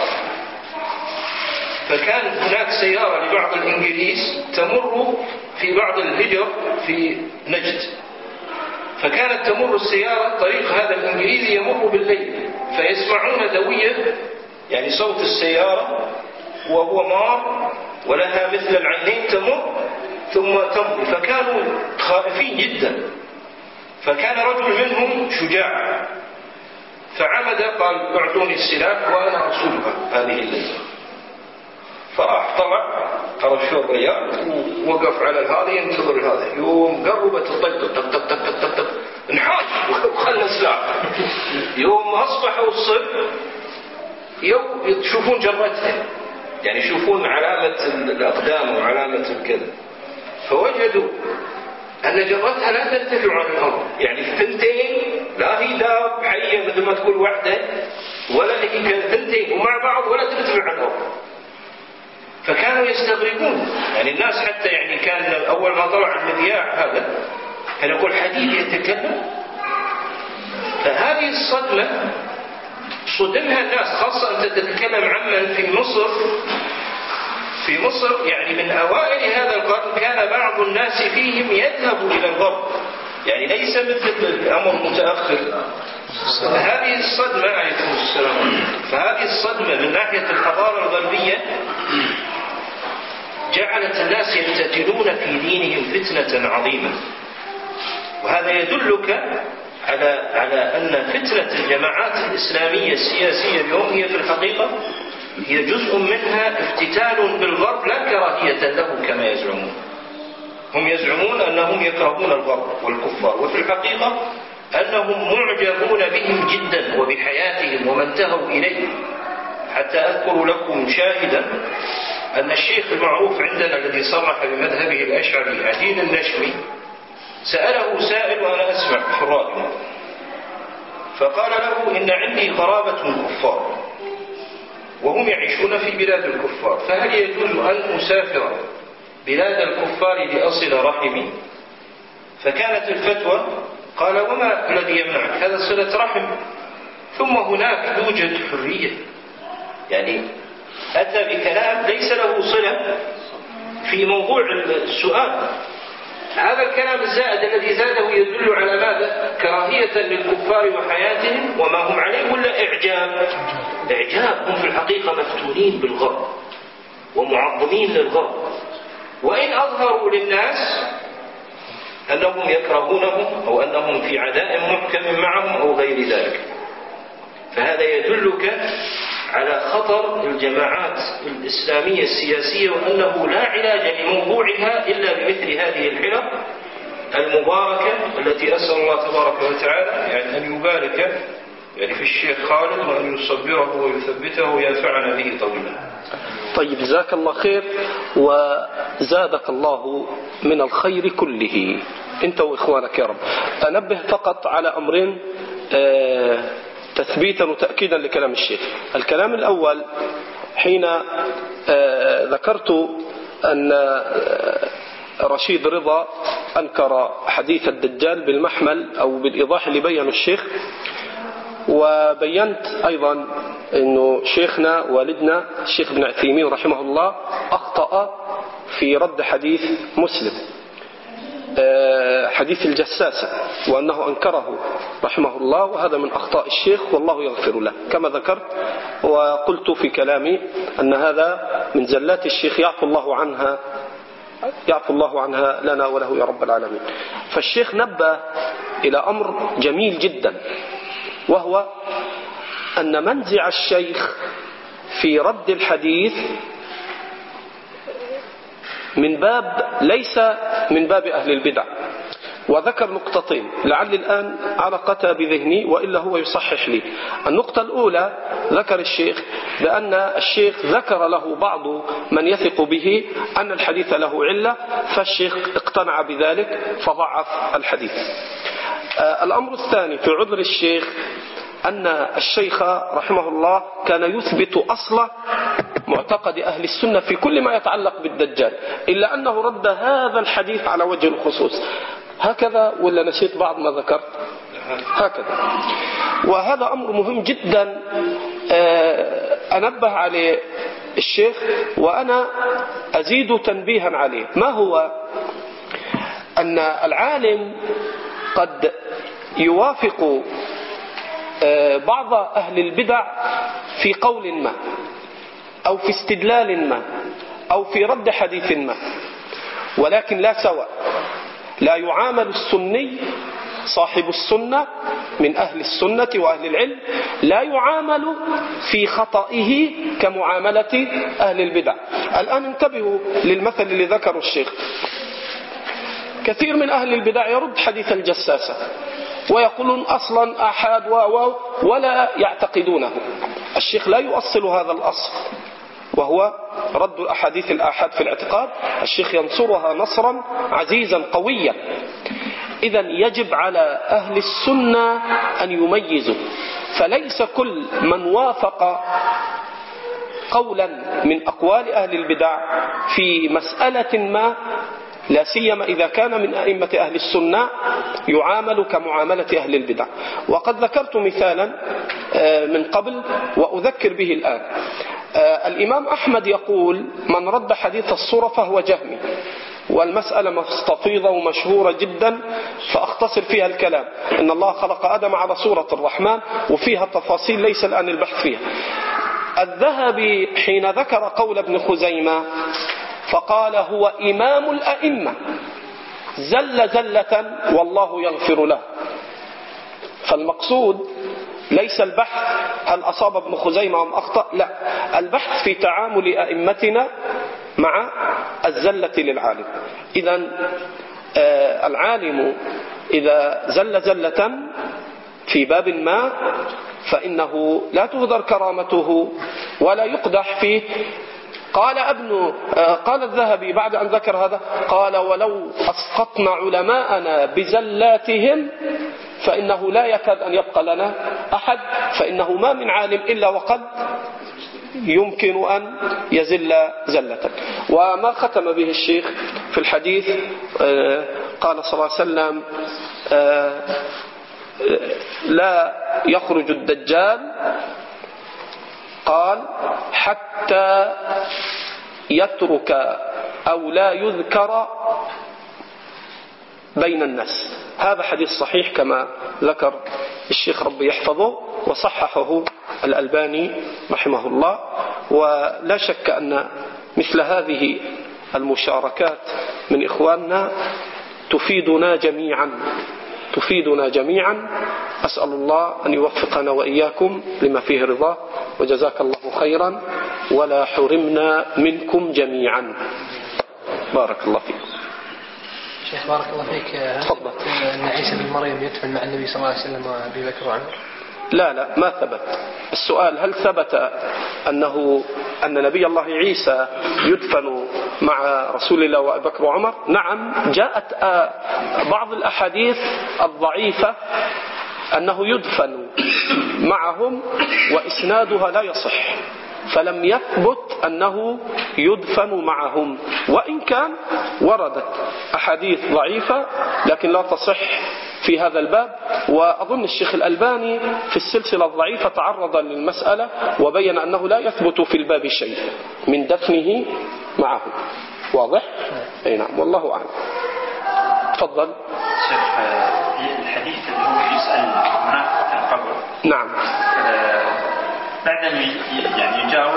فكان هناك سيارة لبعض الإنجليز تمر في بعض الهجر في نجد، فكانت تمر السيارة طريق هذا الإنجليزي يمر بالليل، فيسمعون دوية يعني صوت السيارة وهو مار ولها مثل العينين تمر ثم تمضي، فكانوا خائفين جدا. فكان رجل منهم شجاع فعمد قال اعطوني السلاح وأنا أرسلها هذه الليلة. فراح طلع شو الريال ووقف على هذا ينتظر هذا، يوم قربت الطق طق طق طق طق طق انحاش وخلى السلاح. يوم أصبحوا الصبح يوم يشوفون جرتها، يعني يشوفون علامة الأقدام وعلامة الكذا، فوجدوا أن جرتها لا ترتفع عن الأرض، يعني الثنتين لا هي داب حية مثل ما تقول وحدة ولا هي كالثنتين ومع بعض ولا ترتفع عن الأرض. فكانوا يستغربون، يعني الناس حتى يعني كان أول ما طلع المذياع هذا كان يقول حديد يتكلم. فهذه الصدمة صدمها الناس، خاصة أنت تتكلم عمن في مصر يعني من أوائل هذا القرن كان بعض الناس فيهم يذهب إلى الغرب، يعني ليس مثل الأمر متأخر. فهذه الصدمة عليكم السلام، فهذه الصدمة من ناحية الحضارة الغربية جعلت الناس يفتتنون في دينهم فتنة عظيمة. وهذا يدلك على أن فتنة الجماعات الإسلامية السياسية اليوم هي في الحقيقة هي جزء منها افتتان بالغرب لا كراهية له كما يزعمون. هم يزعمون أنهم يكرهون الغرب والكفار، وفي الحقيقة أنهم معجبون بهم جدا وبحياتهم وما انتهوا إليه. حتى أذكر لكم شاهدا أن الشيخ المعروف عندنا الذي صرح بمذهبه الأشعري عديل النشمي سأله سائل وأنا أسمع في الراديو، فقال له إن عندي قرابة كفار وهم يعيشون في بلاد الكفار، فهل يجوز أن أسافر بلاد الكفار لأصل رحمي؟ فكانت الفتوى قال وما الذي يمنعك؟ هذا صلة رحم. ثم هناك يوجد حرية، يعني أتى بكلام ليس له صلة في موضوع السؤال. هذا الكلام الزائد الذي زاده يدل على ماذا؟ كراهية للكفار وحياتهم وما هم عليه، ولا إعجاب؟ إعجاب. هم في الحقيقة مفتونين بالغرب ومعظمين للغرب، وإن أظهروا للناس أنهم يكرهونهم أو أنهم في عداء محكم معهم أو غير ذلك. فهذا يدلك على خطر الجماعات الإسلامية السياسية، وأنه لا علاج لموضوعها إلا بمثل هذه الحلق المباركة التي أسأل الله تبارك وتعالى يعني أن يبارك يعني في الشيخ خالد، وأن يصبره ويثبته وينفعنا به طويلا. طيب، جزاك الله خير وزادك الله من الخير كله أنت وإخوانك يا رب. أنبه فقط على أمرين تثبيتا وتأكيدا لكلام الشيخ. الكلام الأول، حين ذكرت أن رشيد رضا أنكر حديث الدجال بالمحمل أو بالإيضاح اللي بيّنه الشيخ، وبينت أيضا أنه شيخنا والدنا الشيخ ابن عثيمين رحمه الله أخطأ في رد حديث مسلم، حديث الجساسة، وأنه أنكره رحمه الله، وهذا من أخطاء الشيخ والله يغفر له كما ذكرت. وقلت في كلامي أن هذا من زلات الشيخ يعفو الله عنها لنا وله يا رب العالمين. فالشيخ نبه إلى أمر جميل جدا، وهو أن منزع الشيخ في رد الحديث من باب ليس من باب أهل البدع. وذكر نقطتين لعل الآن علقتها بذهني وإلا هو يصحح لي. النقطة الأولى، ذكر الشيخ بأن الشيخ ذكر له بعض من يثق به أن الحديث له علة، فالشيخ اقتنع بذلك فضعف الحديث. الأمر الثاني في عذر الشيخ أن الشيخ رحمه الله كان يثبت أصل معتقد أهل السنة في كل ما يتعلق بالدجال، إلا أنه رد هذا الحديث على وجه الخصوص. هكذا ولا نسيت بعض ما ذكرت؟ هكذا. وهذا أمر مهم جدا أنبه عليه الشيخ، وأنا أزيد تنبيها عليه. ما هو؟ أن العالم قد يوافق بعض أهل البدع في قول ما أو في استدلال ما أو في رد حديث ما، ولكن لا سواء. لا يعامل السني صاحب السنة من أهل السنة وأهل العلم، لا يعامل في خطئه كمعاملة أهل البدع. الآن انتبهوا للمثل اللي ذكره الشيخ. كثير من أهل البدع يرد حديث الجساسة ويقولون أصلا أحد ولا يعتقدونه. الشيخ لا يؤصل هذا الأصل، وهو رد أحاديث الآحاد في الاعتقاد. الشيخ ينصرها نصرا عزيزا قويا. إذن يجب على أهل السنة أن يميزوا، فليس كل من وافق قولا من أقوال أهل البدع في مسألة ما، لا سيما إذا كان من أئمة أهل السنة، يعامل كمعاملة أهل البدع. وقد ذكرت مثالا من قبل وأذكر به الآن. الإمام أحمد يقول من رد حديث الصورة فهو جهمي، والمسألة مستفيضة ومشهورة جدا فأختصر فيها الكلام. إن الله خلق آدم على صورة الرحمن، وفيها تفاصيل ليس الآن البحث فيها. الذهبي حين ذكر قول ابن خزيمة فقال هو إمام الأئمة، زل زلة والله يغفر له. فالمقصود ليس البحث هل أصاب ابن خزيمة أم أخطأ، لا، البحث في تعامل أئمتنا مع الزلة للعالم. إذن العالم إذا زل زلة في باب ما فإنه لا تهدر كرامته ولا يقدح فيه. قال الذهبي بعد أن ذكر هذا، قال ولو أسقطنا علماءنا بزلاتهم فإنه لا يكاد أن يبقى لنا أحد، فإنه ما من عالم إلا وقد يمكن أن يزل زلة. وما ختم به الشيخ في الحديث قال صلى الله عليه وسلم لا يخرج الدجال، قال حتى يترك أو لا يذكر بين الناس. هذا حديث صحيح كما ذكر الشيخ ربي يحفظه وصححه الألباني رحمه الله. ولا شك أن مثل هذه المشاركات من إخواننا تفيدنا جميعا. أسأل الله أن يوفقنا وإياكم لما فيه رضاه، وجزاك الله خيرا ولا حرمنا منكم جميعا. بارك الله فيك. شيخ بارك الله فيك. تفضل. أن عيسى بن مريم يدفن مع النبي صلى الله عليه وسلم وأبي بكر وعمر؟ لا ما ثبت. السؤال هل ثبت أن نبي الله عيسى يدفن مع رسول الله وأبي بكر وعمر؟ نعم، جاءت بعض الأحاديث الضعيفة أنه يدفن معهم وإسنادها لا يصح، فلم يثبت أنه يدفن معهم، وإن كان وردت أحاديث ضعيفة لكن لا تصح في هذا الباب. وأظن الشيخ الألباني في السلسلة الضعيفة تعرض للمسألة وبين أنه لا يثبت في الباب شيء من دفنه معه. واضح؟ أي نعم، والله أعلم. تفضل. شيخ، الحديث اللي هو يسأل منافق في القبر، نعم، بعد أن يعني يجاوب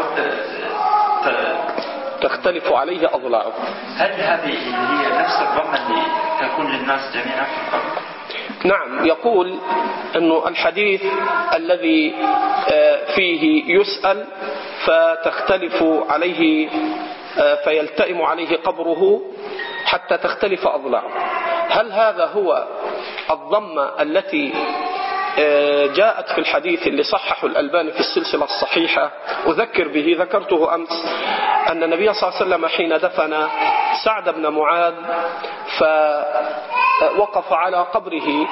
تختلف عليه أضلاعه. هل هذه هي نفس الضمة اللي تكون للناس جميعا في القبر؟ نعم، يقول أنه الحديث الذي فيه يسأل فتختلف عليه فيلتئم عليه قبره حتى تختلف أضلاعه، هل هذا هو الضمة التي جاءت في الحديث اللي صححه الألباني في السلسلة الصحيحة؟ أذكر به، ذكرته أمس، أن النبي صلى الله عليه وسلم حين دفن سعد بن معاذ فوقف على قبره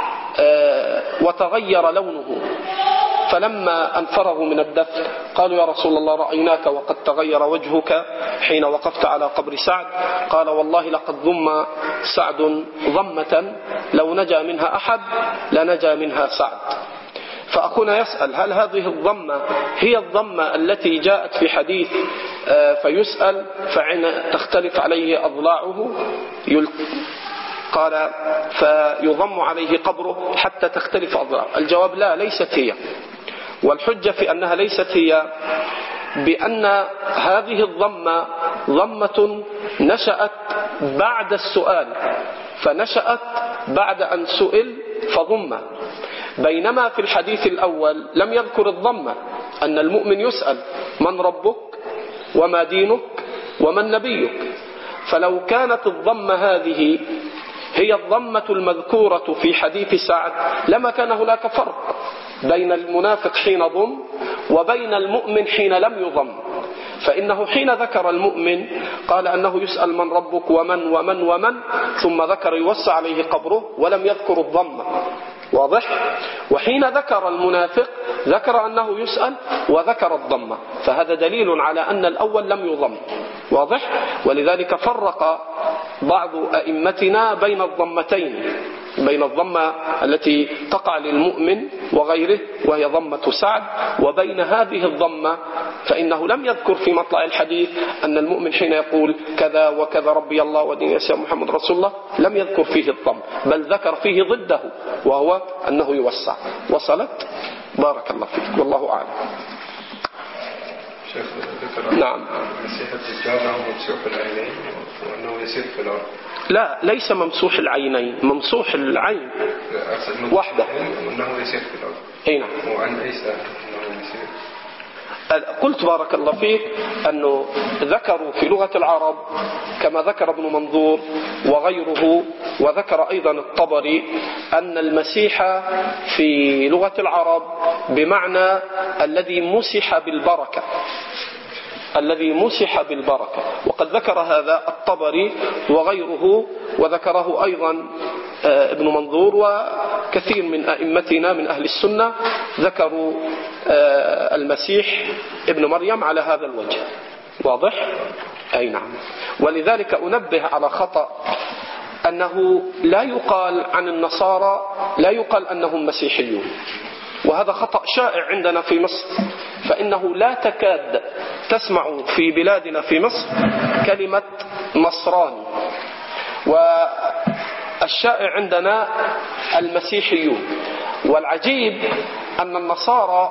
وتغير لونه، فلما أن فرغوا من الدفن قالوا يا رسول الله رأيناك وقد تغير وجهك حين وقفت على قبر سعد. قال والله لقد ضم سعد ضمة لو نجا منها أحد لنجا منها سعد. فأخونا يسأل هل هذه الضمة هي الضمة التي جاءت في حديث فيسأل فعين تختلف عليه أضلاعه قال فيضم عليه قبره حتى تختلف أضلاعه؟ الجواب لا، ليست هي. والحجة في أنها ليست هي بأن هذه الضمة ضمة نشأت بعد السؤال، فنشأت بعد أن سئل فضمه، بينما في الحديث الأول لم يذكر الضمة، أن المؤمن يسأل من ربك وما دينك ومن نبيك. فلو كانت الضمة هذه هي الضمة المذكورة في حديث سعد لما كان هناك فرق بين المنافق حين ضم وبين المؤمن حين لم يضم. فإنه حين ذكر المؤمن قال أنه يسأل من ربك ومن ومن ومن، ثم ذكر يوسع عليه قبره ولم يذكر الضمة. واضح؟ وحين ذكر المنافق ذكر أنه يسأل وذكر الضمة، فهذا دليل على أن الأول لم يضم. واضح؟ ولذلك فرق بعض أئمتنا بين الضمتين، بين الضمة التي تقع للمؤمن وغيره وهي ضمة سعد، وبين هذه الضمة، فإنه لم يذكر في مطلع الحديث أن المؤمن حين يقول كذا وكذا ربي الله ودين يسوع محمد رسول الله لم يذكر فيه الضم، بل ذكر فيه ضده وهو أنه يوسع. وصلت؟ بارك الله فيك، والله أعلم. شيخ ذكر نعم مسيح الدجال له ممسوح العينين وأنه يسير في الأرض. لا، ليس ممسوح العينين، ممسوح العين وحده وأنه يسير في الأرض. أي نعم. وعن عيسى أنه يسير. قلت بارك الله فيك أنه ذكروا في لغة العرب كما ذكر ابن منظور وغيره، وذكر أيضا الطبري أن المسيح في لغة العرب بمعنى الذي مسح بالبركة، الذي مسح بالبركة. وقد ذكر هذا الطبري وغيره، وذكره أيضا ابن منظور وكثير من أئمتنا من أهل السنة ذكروا المسيح ابن مريم على هذا الوجه. واضح؟ أي نعم. ولذلك أنبه على خطأ أنه لا يقال عن النصارى لا يقال أنهم مسيحيون، وهذا خطأ شائع عندنا في مصر، فإنه لا تكاد تسمع في بلادنا في مصر كلمة نصراني، والشائع عندنا المسيحيون. والعجيب أن النصارى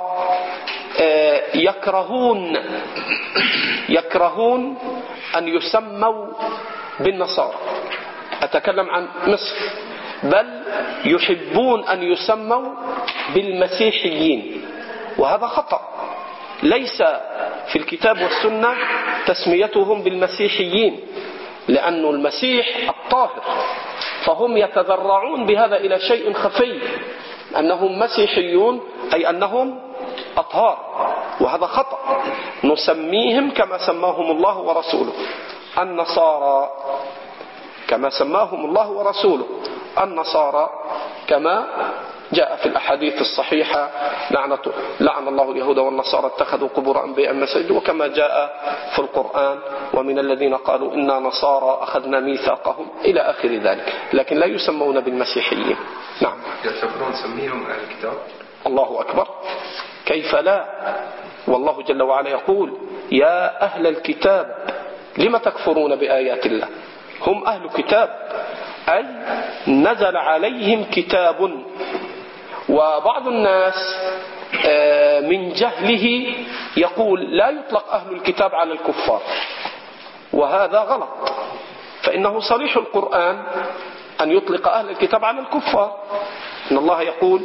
يكرهون أن يسموا بالنصارى، أتكلم عن مصر، بل يحبون أن يسموا بالمسيحيين، وهذا خطأ. ليس في الكتاب والسنة تسميتهم بالمسيحيين، لأن المسيح الطاهر، فهم يتذرعون بهذا إلى شيء خفي، أنهم مسيحيون أي أنهم أطهار، وهذا خطأ. نسميهم كما سماهم الله ورسوله، النصارى كما سماهم الله ورسوله، النصارى كما جاء في الأحاديث الصحيحة لعن الله اليهود والنصارى اتخذوا قبور أنبياء مساجد، وكما جاء في القرآن ومن الذين قالوا إنا نصارى أخذنا ميثاقهم إلى آخر ذلك، لكن لا يسمون بالمسيحيين. نعم. يعتبرون سميهم أهل الكتاب؟ الله أكبر، كيف لا؟ والله جل وعلا يقول يا أهل الكتاب لم تكفرون بآيات الله. هم أهل كتاب، أي نزل عليهم كتاب. وبعض الناس من جهله يقول لا يطلق أهل الكتاب على الكفار، وهذا غلط، فإنه صريح القرآن أن يطلق أهل الكتاب على الكفار. إن الله يقول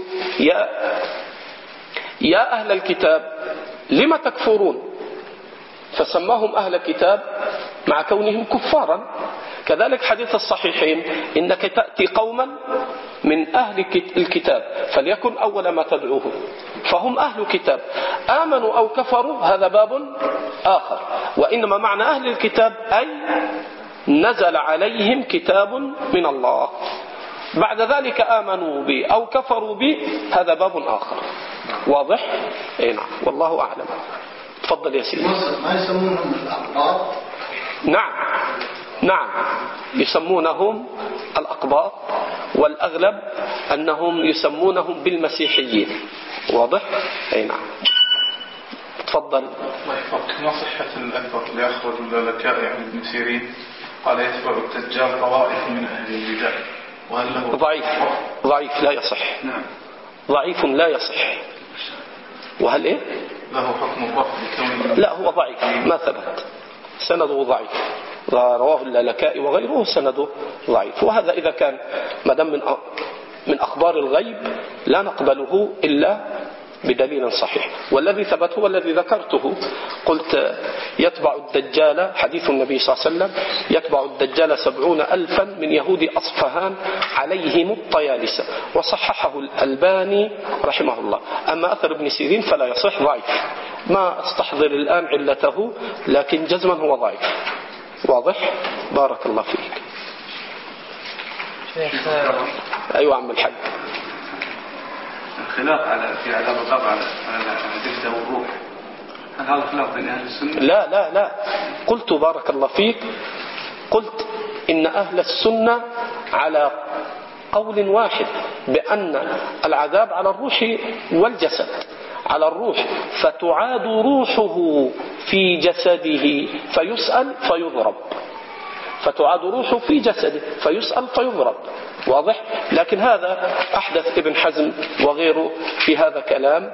يا أهل الكتاب لم تكفرون، فسماهم أهل الكتاب مع كونهم كفارا. كذلك حديث الصحيحين إنك تأتي قوما من أهل الكتاب فليكن أول ما تدعوهم، فهم أهل كتاب، آمنوا أو كفروا هذا باب آخر، وإنما معنى أهل الكتاب أي نزل عليهم كتاب من الله، بعد ذلك آمنوا بي أو كفروا بي هذا باب آخر. واضح؟ إيه نعم، والله أعلم. تفضل يا سيدي. ما يسمونهم الأقباط؟ نعم يسمونهم الأقباط، والأغلب أنهم يسمونهم بالمسيحيين. واضح؟ أي نعم. تفضل. ما صحة الأثر اللي أخرج اللالكائي عن ابن سيرين قال يتبع الدجال طوائف من أهل البدع، وهل له ضعيف لا يصح. نعم. ضعيف لا يصح. وهل إيه؟ له حكم الرفض لكونه لا، هو ضعيف ما ثبت، سنده ضعيف، رواه اللالكائي وغيره سنده ضعيف. وهذا إذا كان مدام من أخبار الغيب لا نقبله إلا بدليل صحيح. والذي ثبت هو الذي ذكرته، قلت يتبع الدجال، حديث النبي صلى الله عليه وسلم يتبع الدجال 70,000 من يهود أصفهان عليهم الطيالسة، وصححه الألباني رحمه الله. أما أثر ابن سيرين فلا يصح، ضعيف، ما استحضر الآن علته، لكن جزما هو ضعيف. واضح؟ بارك الله فيك. أيوة عم الحق. الخلاف في عذاب القبر على الجسد والروح، هل هذا خلاف بين أهل السنة؟ لا، قلت بارك الله فيك، قلت إن أهل السنة على قول واحد بأن العذاب على الروح والجسد، على الروح فتعاد روحه في جسده فيسأل فيضرب، فتعاد روحه في جسده فيسأل فيضرب. واضح؟ لكن هذا أحدث ابن حزم وغيره في هذا كلام،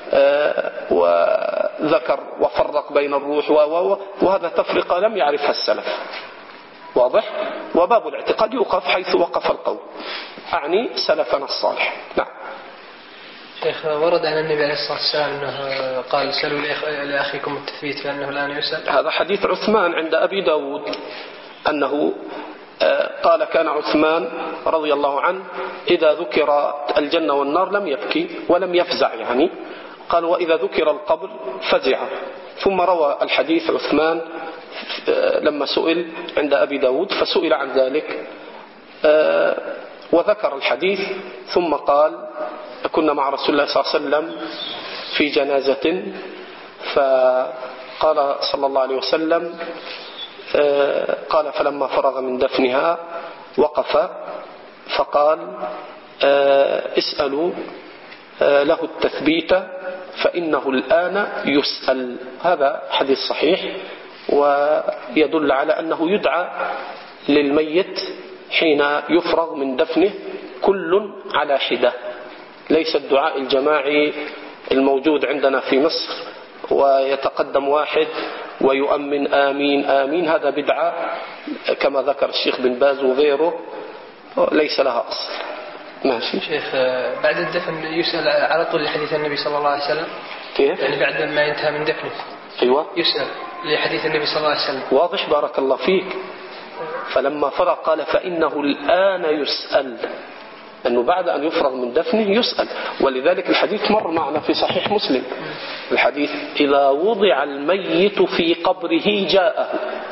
وذكر وفرق بين الروح وهذا تفرقة لم يعرفها السلف. واضح؟ وباب الاعتقاد يوقف حيث وقف القول، أعني سلفنا الصالح. نعم. شيخ، ورد عن النبي عليه الصلاة والسلام أنه قال سلوا لأخيكم التثبيت فإنه الآن يسأل. هذا حديث عثمان عند أبي داود، أنه قال كان عثمان رضي الله عنه إذا ذكر الجنة والنار لم يبكي ولم يفزع، يعني قال وإذا ذكر القبر فزع. ثم روى الحديث عثمان لما سئل عند أبي داود فسئل عن ذلك وذكر الحديث، ثم قال كنا مع رسول الله صلى الله عليه وسلم في جنازة، فقال صلى الله عليه وسلم قال فلما فرغ من دفنها وقف فقال اسألوا له التثبيت فإنه الآن يسأل. هذا حديث صحيح ويدل على أنه يدعى للميت حين يفرغ من دفنه كل على حدة، ليس الدعاء الجماعي الموجود عندنا في مصر ويتقدم واحد ويؤمن آمين آمين، هذا بدعة كما ذكر الشيخ بن باز وغيره، ليس لها أصل. ماشي شيخ. بعد الدفن يسأل على طول لحديث النبي صلى الله عليه وسلم كيف؟ يعني بعد ما ينتهى من دفنه أيوة يسأل لحديث النبي صلى الله عليه وسلم. واضح بارك الله فيك. فلما فرغ قال فإنه الآن يسأل، أنه بعد أن يفرغ من دفنه يسأل. ولذلك الحديث مر معنا في صحيح مسلم، الحديث إذا وضع الميت في قبره جاءه،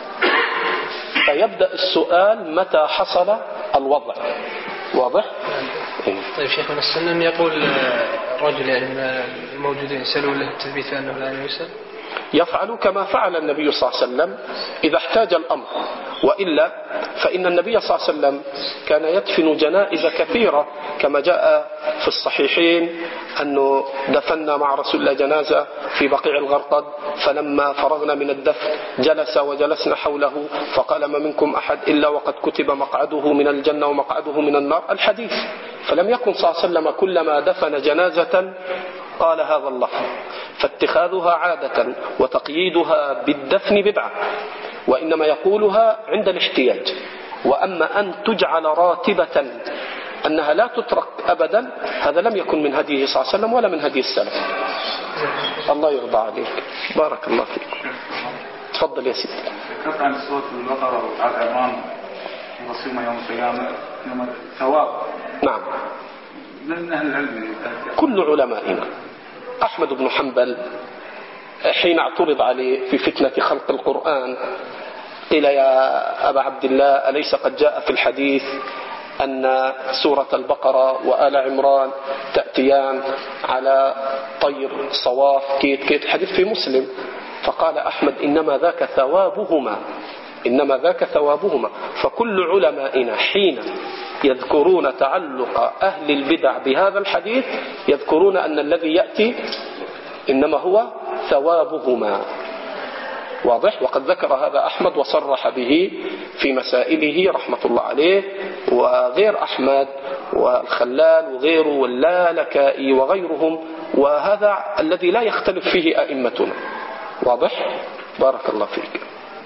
فيبدأ السؤال متى حصل الوضع. واضح؟ طيب شيخ، من السنة أن يقول الرجل يعني الموجودين سألوا له التثبيت فأنه الآن يسأل، يفعل كما فعل النبي صلى الله عليه وسلم إذا احتاج الأمر، وإلا فإن النبي صلى الله عليه وسلم كان يدفن جنائز كثيرة كما جاء في الصحيحين أنه دفنا مع رسول الله جنازة في بقيع الغرقد، فلما فرغنا من الدفن جلس وجلسنا حوله فقال ما منكم أحد إلا وقد كتب مقعده من الجنة ومقعده من النار الحديث. فلم يكن صلى الله عليه وسلم كلما دفن جنازة قال هذا اللفظ، فاتخاذها عادة وتقييدها بالدفن بدعة، وإنما يقولها عند الاحتياج. وأما أن تجعل راتبة أنها لا تترك أبدا، هذا لم يكن من هديه صلى الله عليه وسلم ولا من هدي السلف. الله يرضى عليك، بارك الله فيك. تفضل يا سيدي. ذكرت عن سورة البقرة وآل عمران وصيام يوم القيامة يوم الثواب. نعم. من أهل العلم كل علمائنا. أحمد بن حنبل حين اعترض عليه في فتنة خلق القرآن قيل يا أبا عبد الله أليس قد جاء في الحديث أن سورة البقرة وآل عمران تأتيان على طير صواف كيت كيت، حديث في مسلم. فقال أحمد إنما ذاك ثوابهما، إنما ذاك ثوابهما. فكل علمائنا حين يذكرون تعلق أهل البدع بهذا الحديث يذكرون أن الذي يأتي إنما هو ثوابهما. واضح؟ وقد ذكر هذا أحمد وصرح به في مسائله رحمة الله عليه، وغير أحمد والخلال وغيره واللالكائي وغيرهم، وهذا الذي لا يختلف فيه أئمتنا. واضح؟ بارك الله فيك.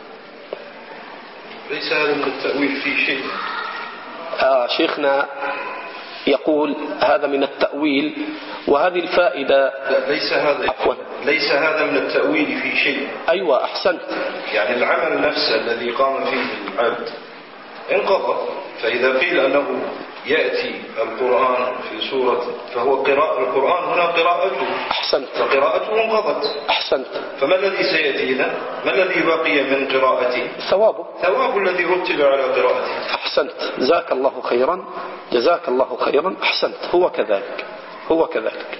ليس هذا من التأويل في شيء. شيخنا يقول هذا من التأويل، وهذه الفائدة ليس هذا عفوا ليس هذا من التأويل في شيء. أيوة أحسنت. يعني العمل نفسه الذي قام فيه العبد انقضى، فإذا قيل أنه يأتي القرآن في سورة فهو قراءة القرآن هنا قراءته. أحسنت. فقراءته انقضت. أحسنت. فما الذي سيأتي إذن؟ ما الذي بقي من قراءته؟ ثوابه، ثواب الذي رتب على قراءته. أحسنت، جزاك الله خيرا، جزاك الله خيرا. أحسنت، هو كذلك، هو كذلك.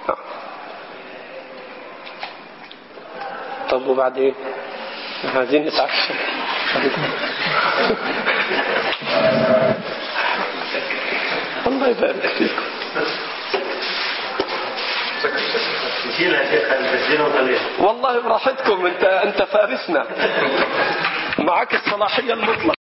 طب وبعدين عايزين نتعشى. الله يبارك فيكم. والله براحتكم، انت فارسنا، معك الصلاحية المطلقة.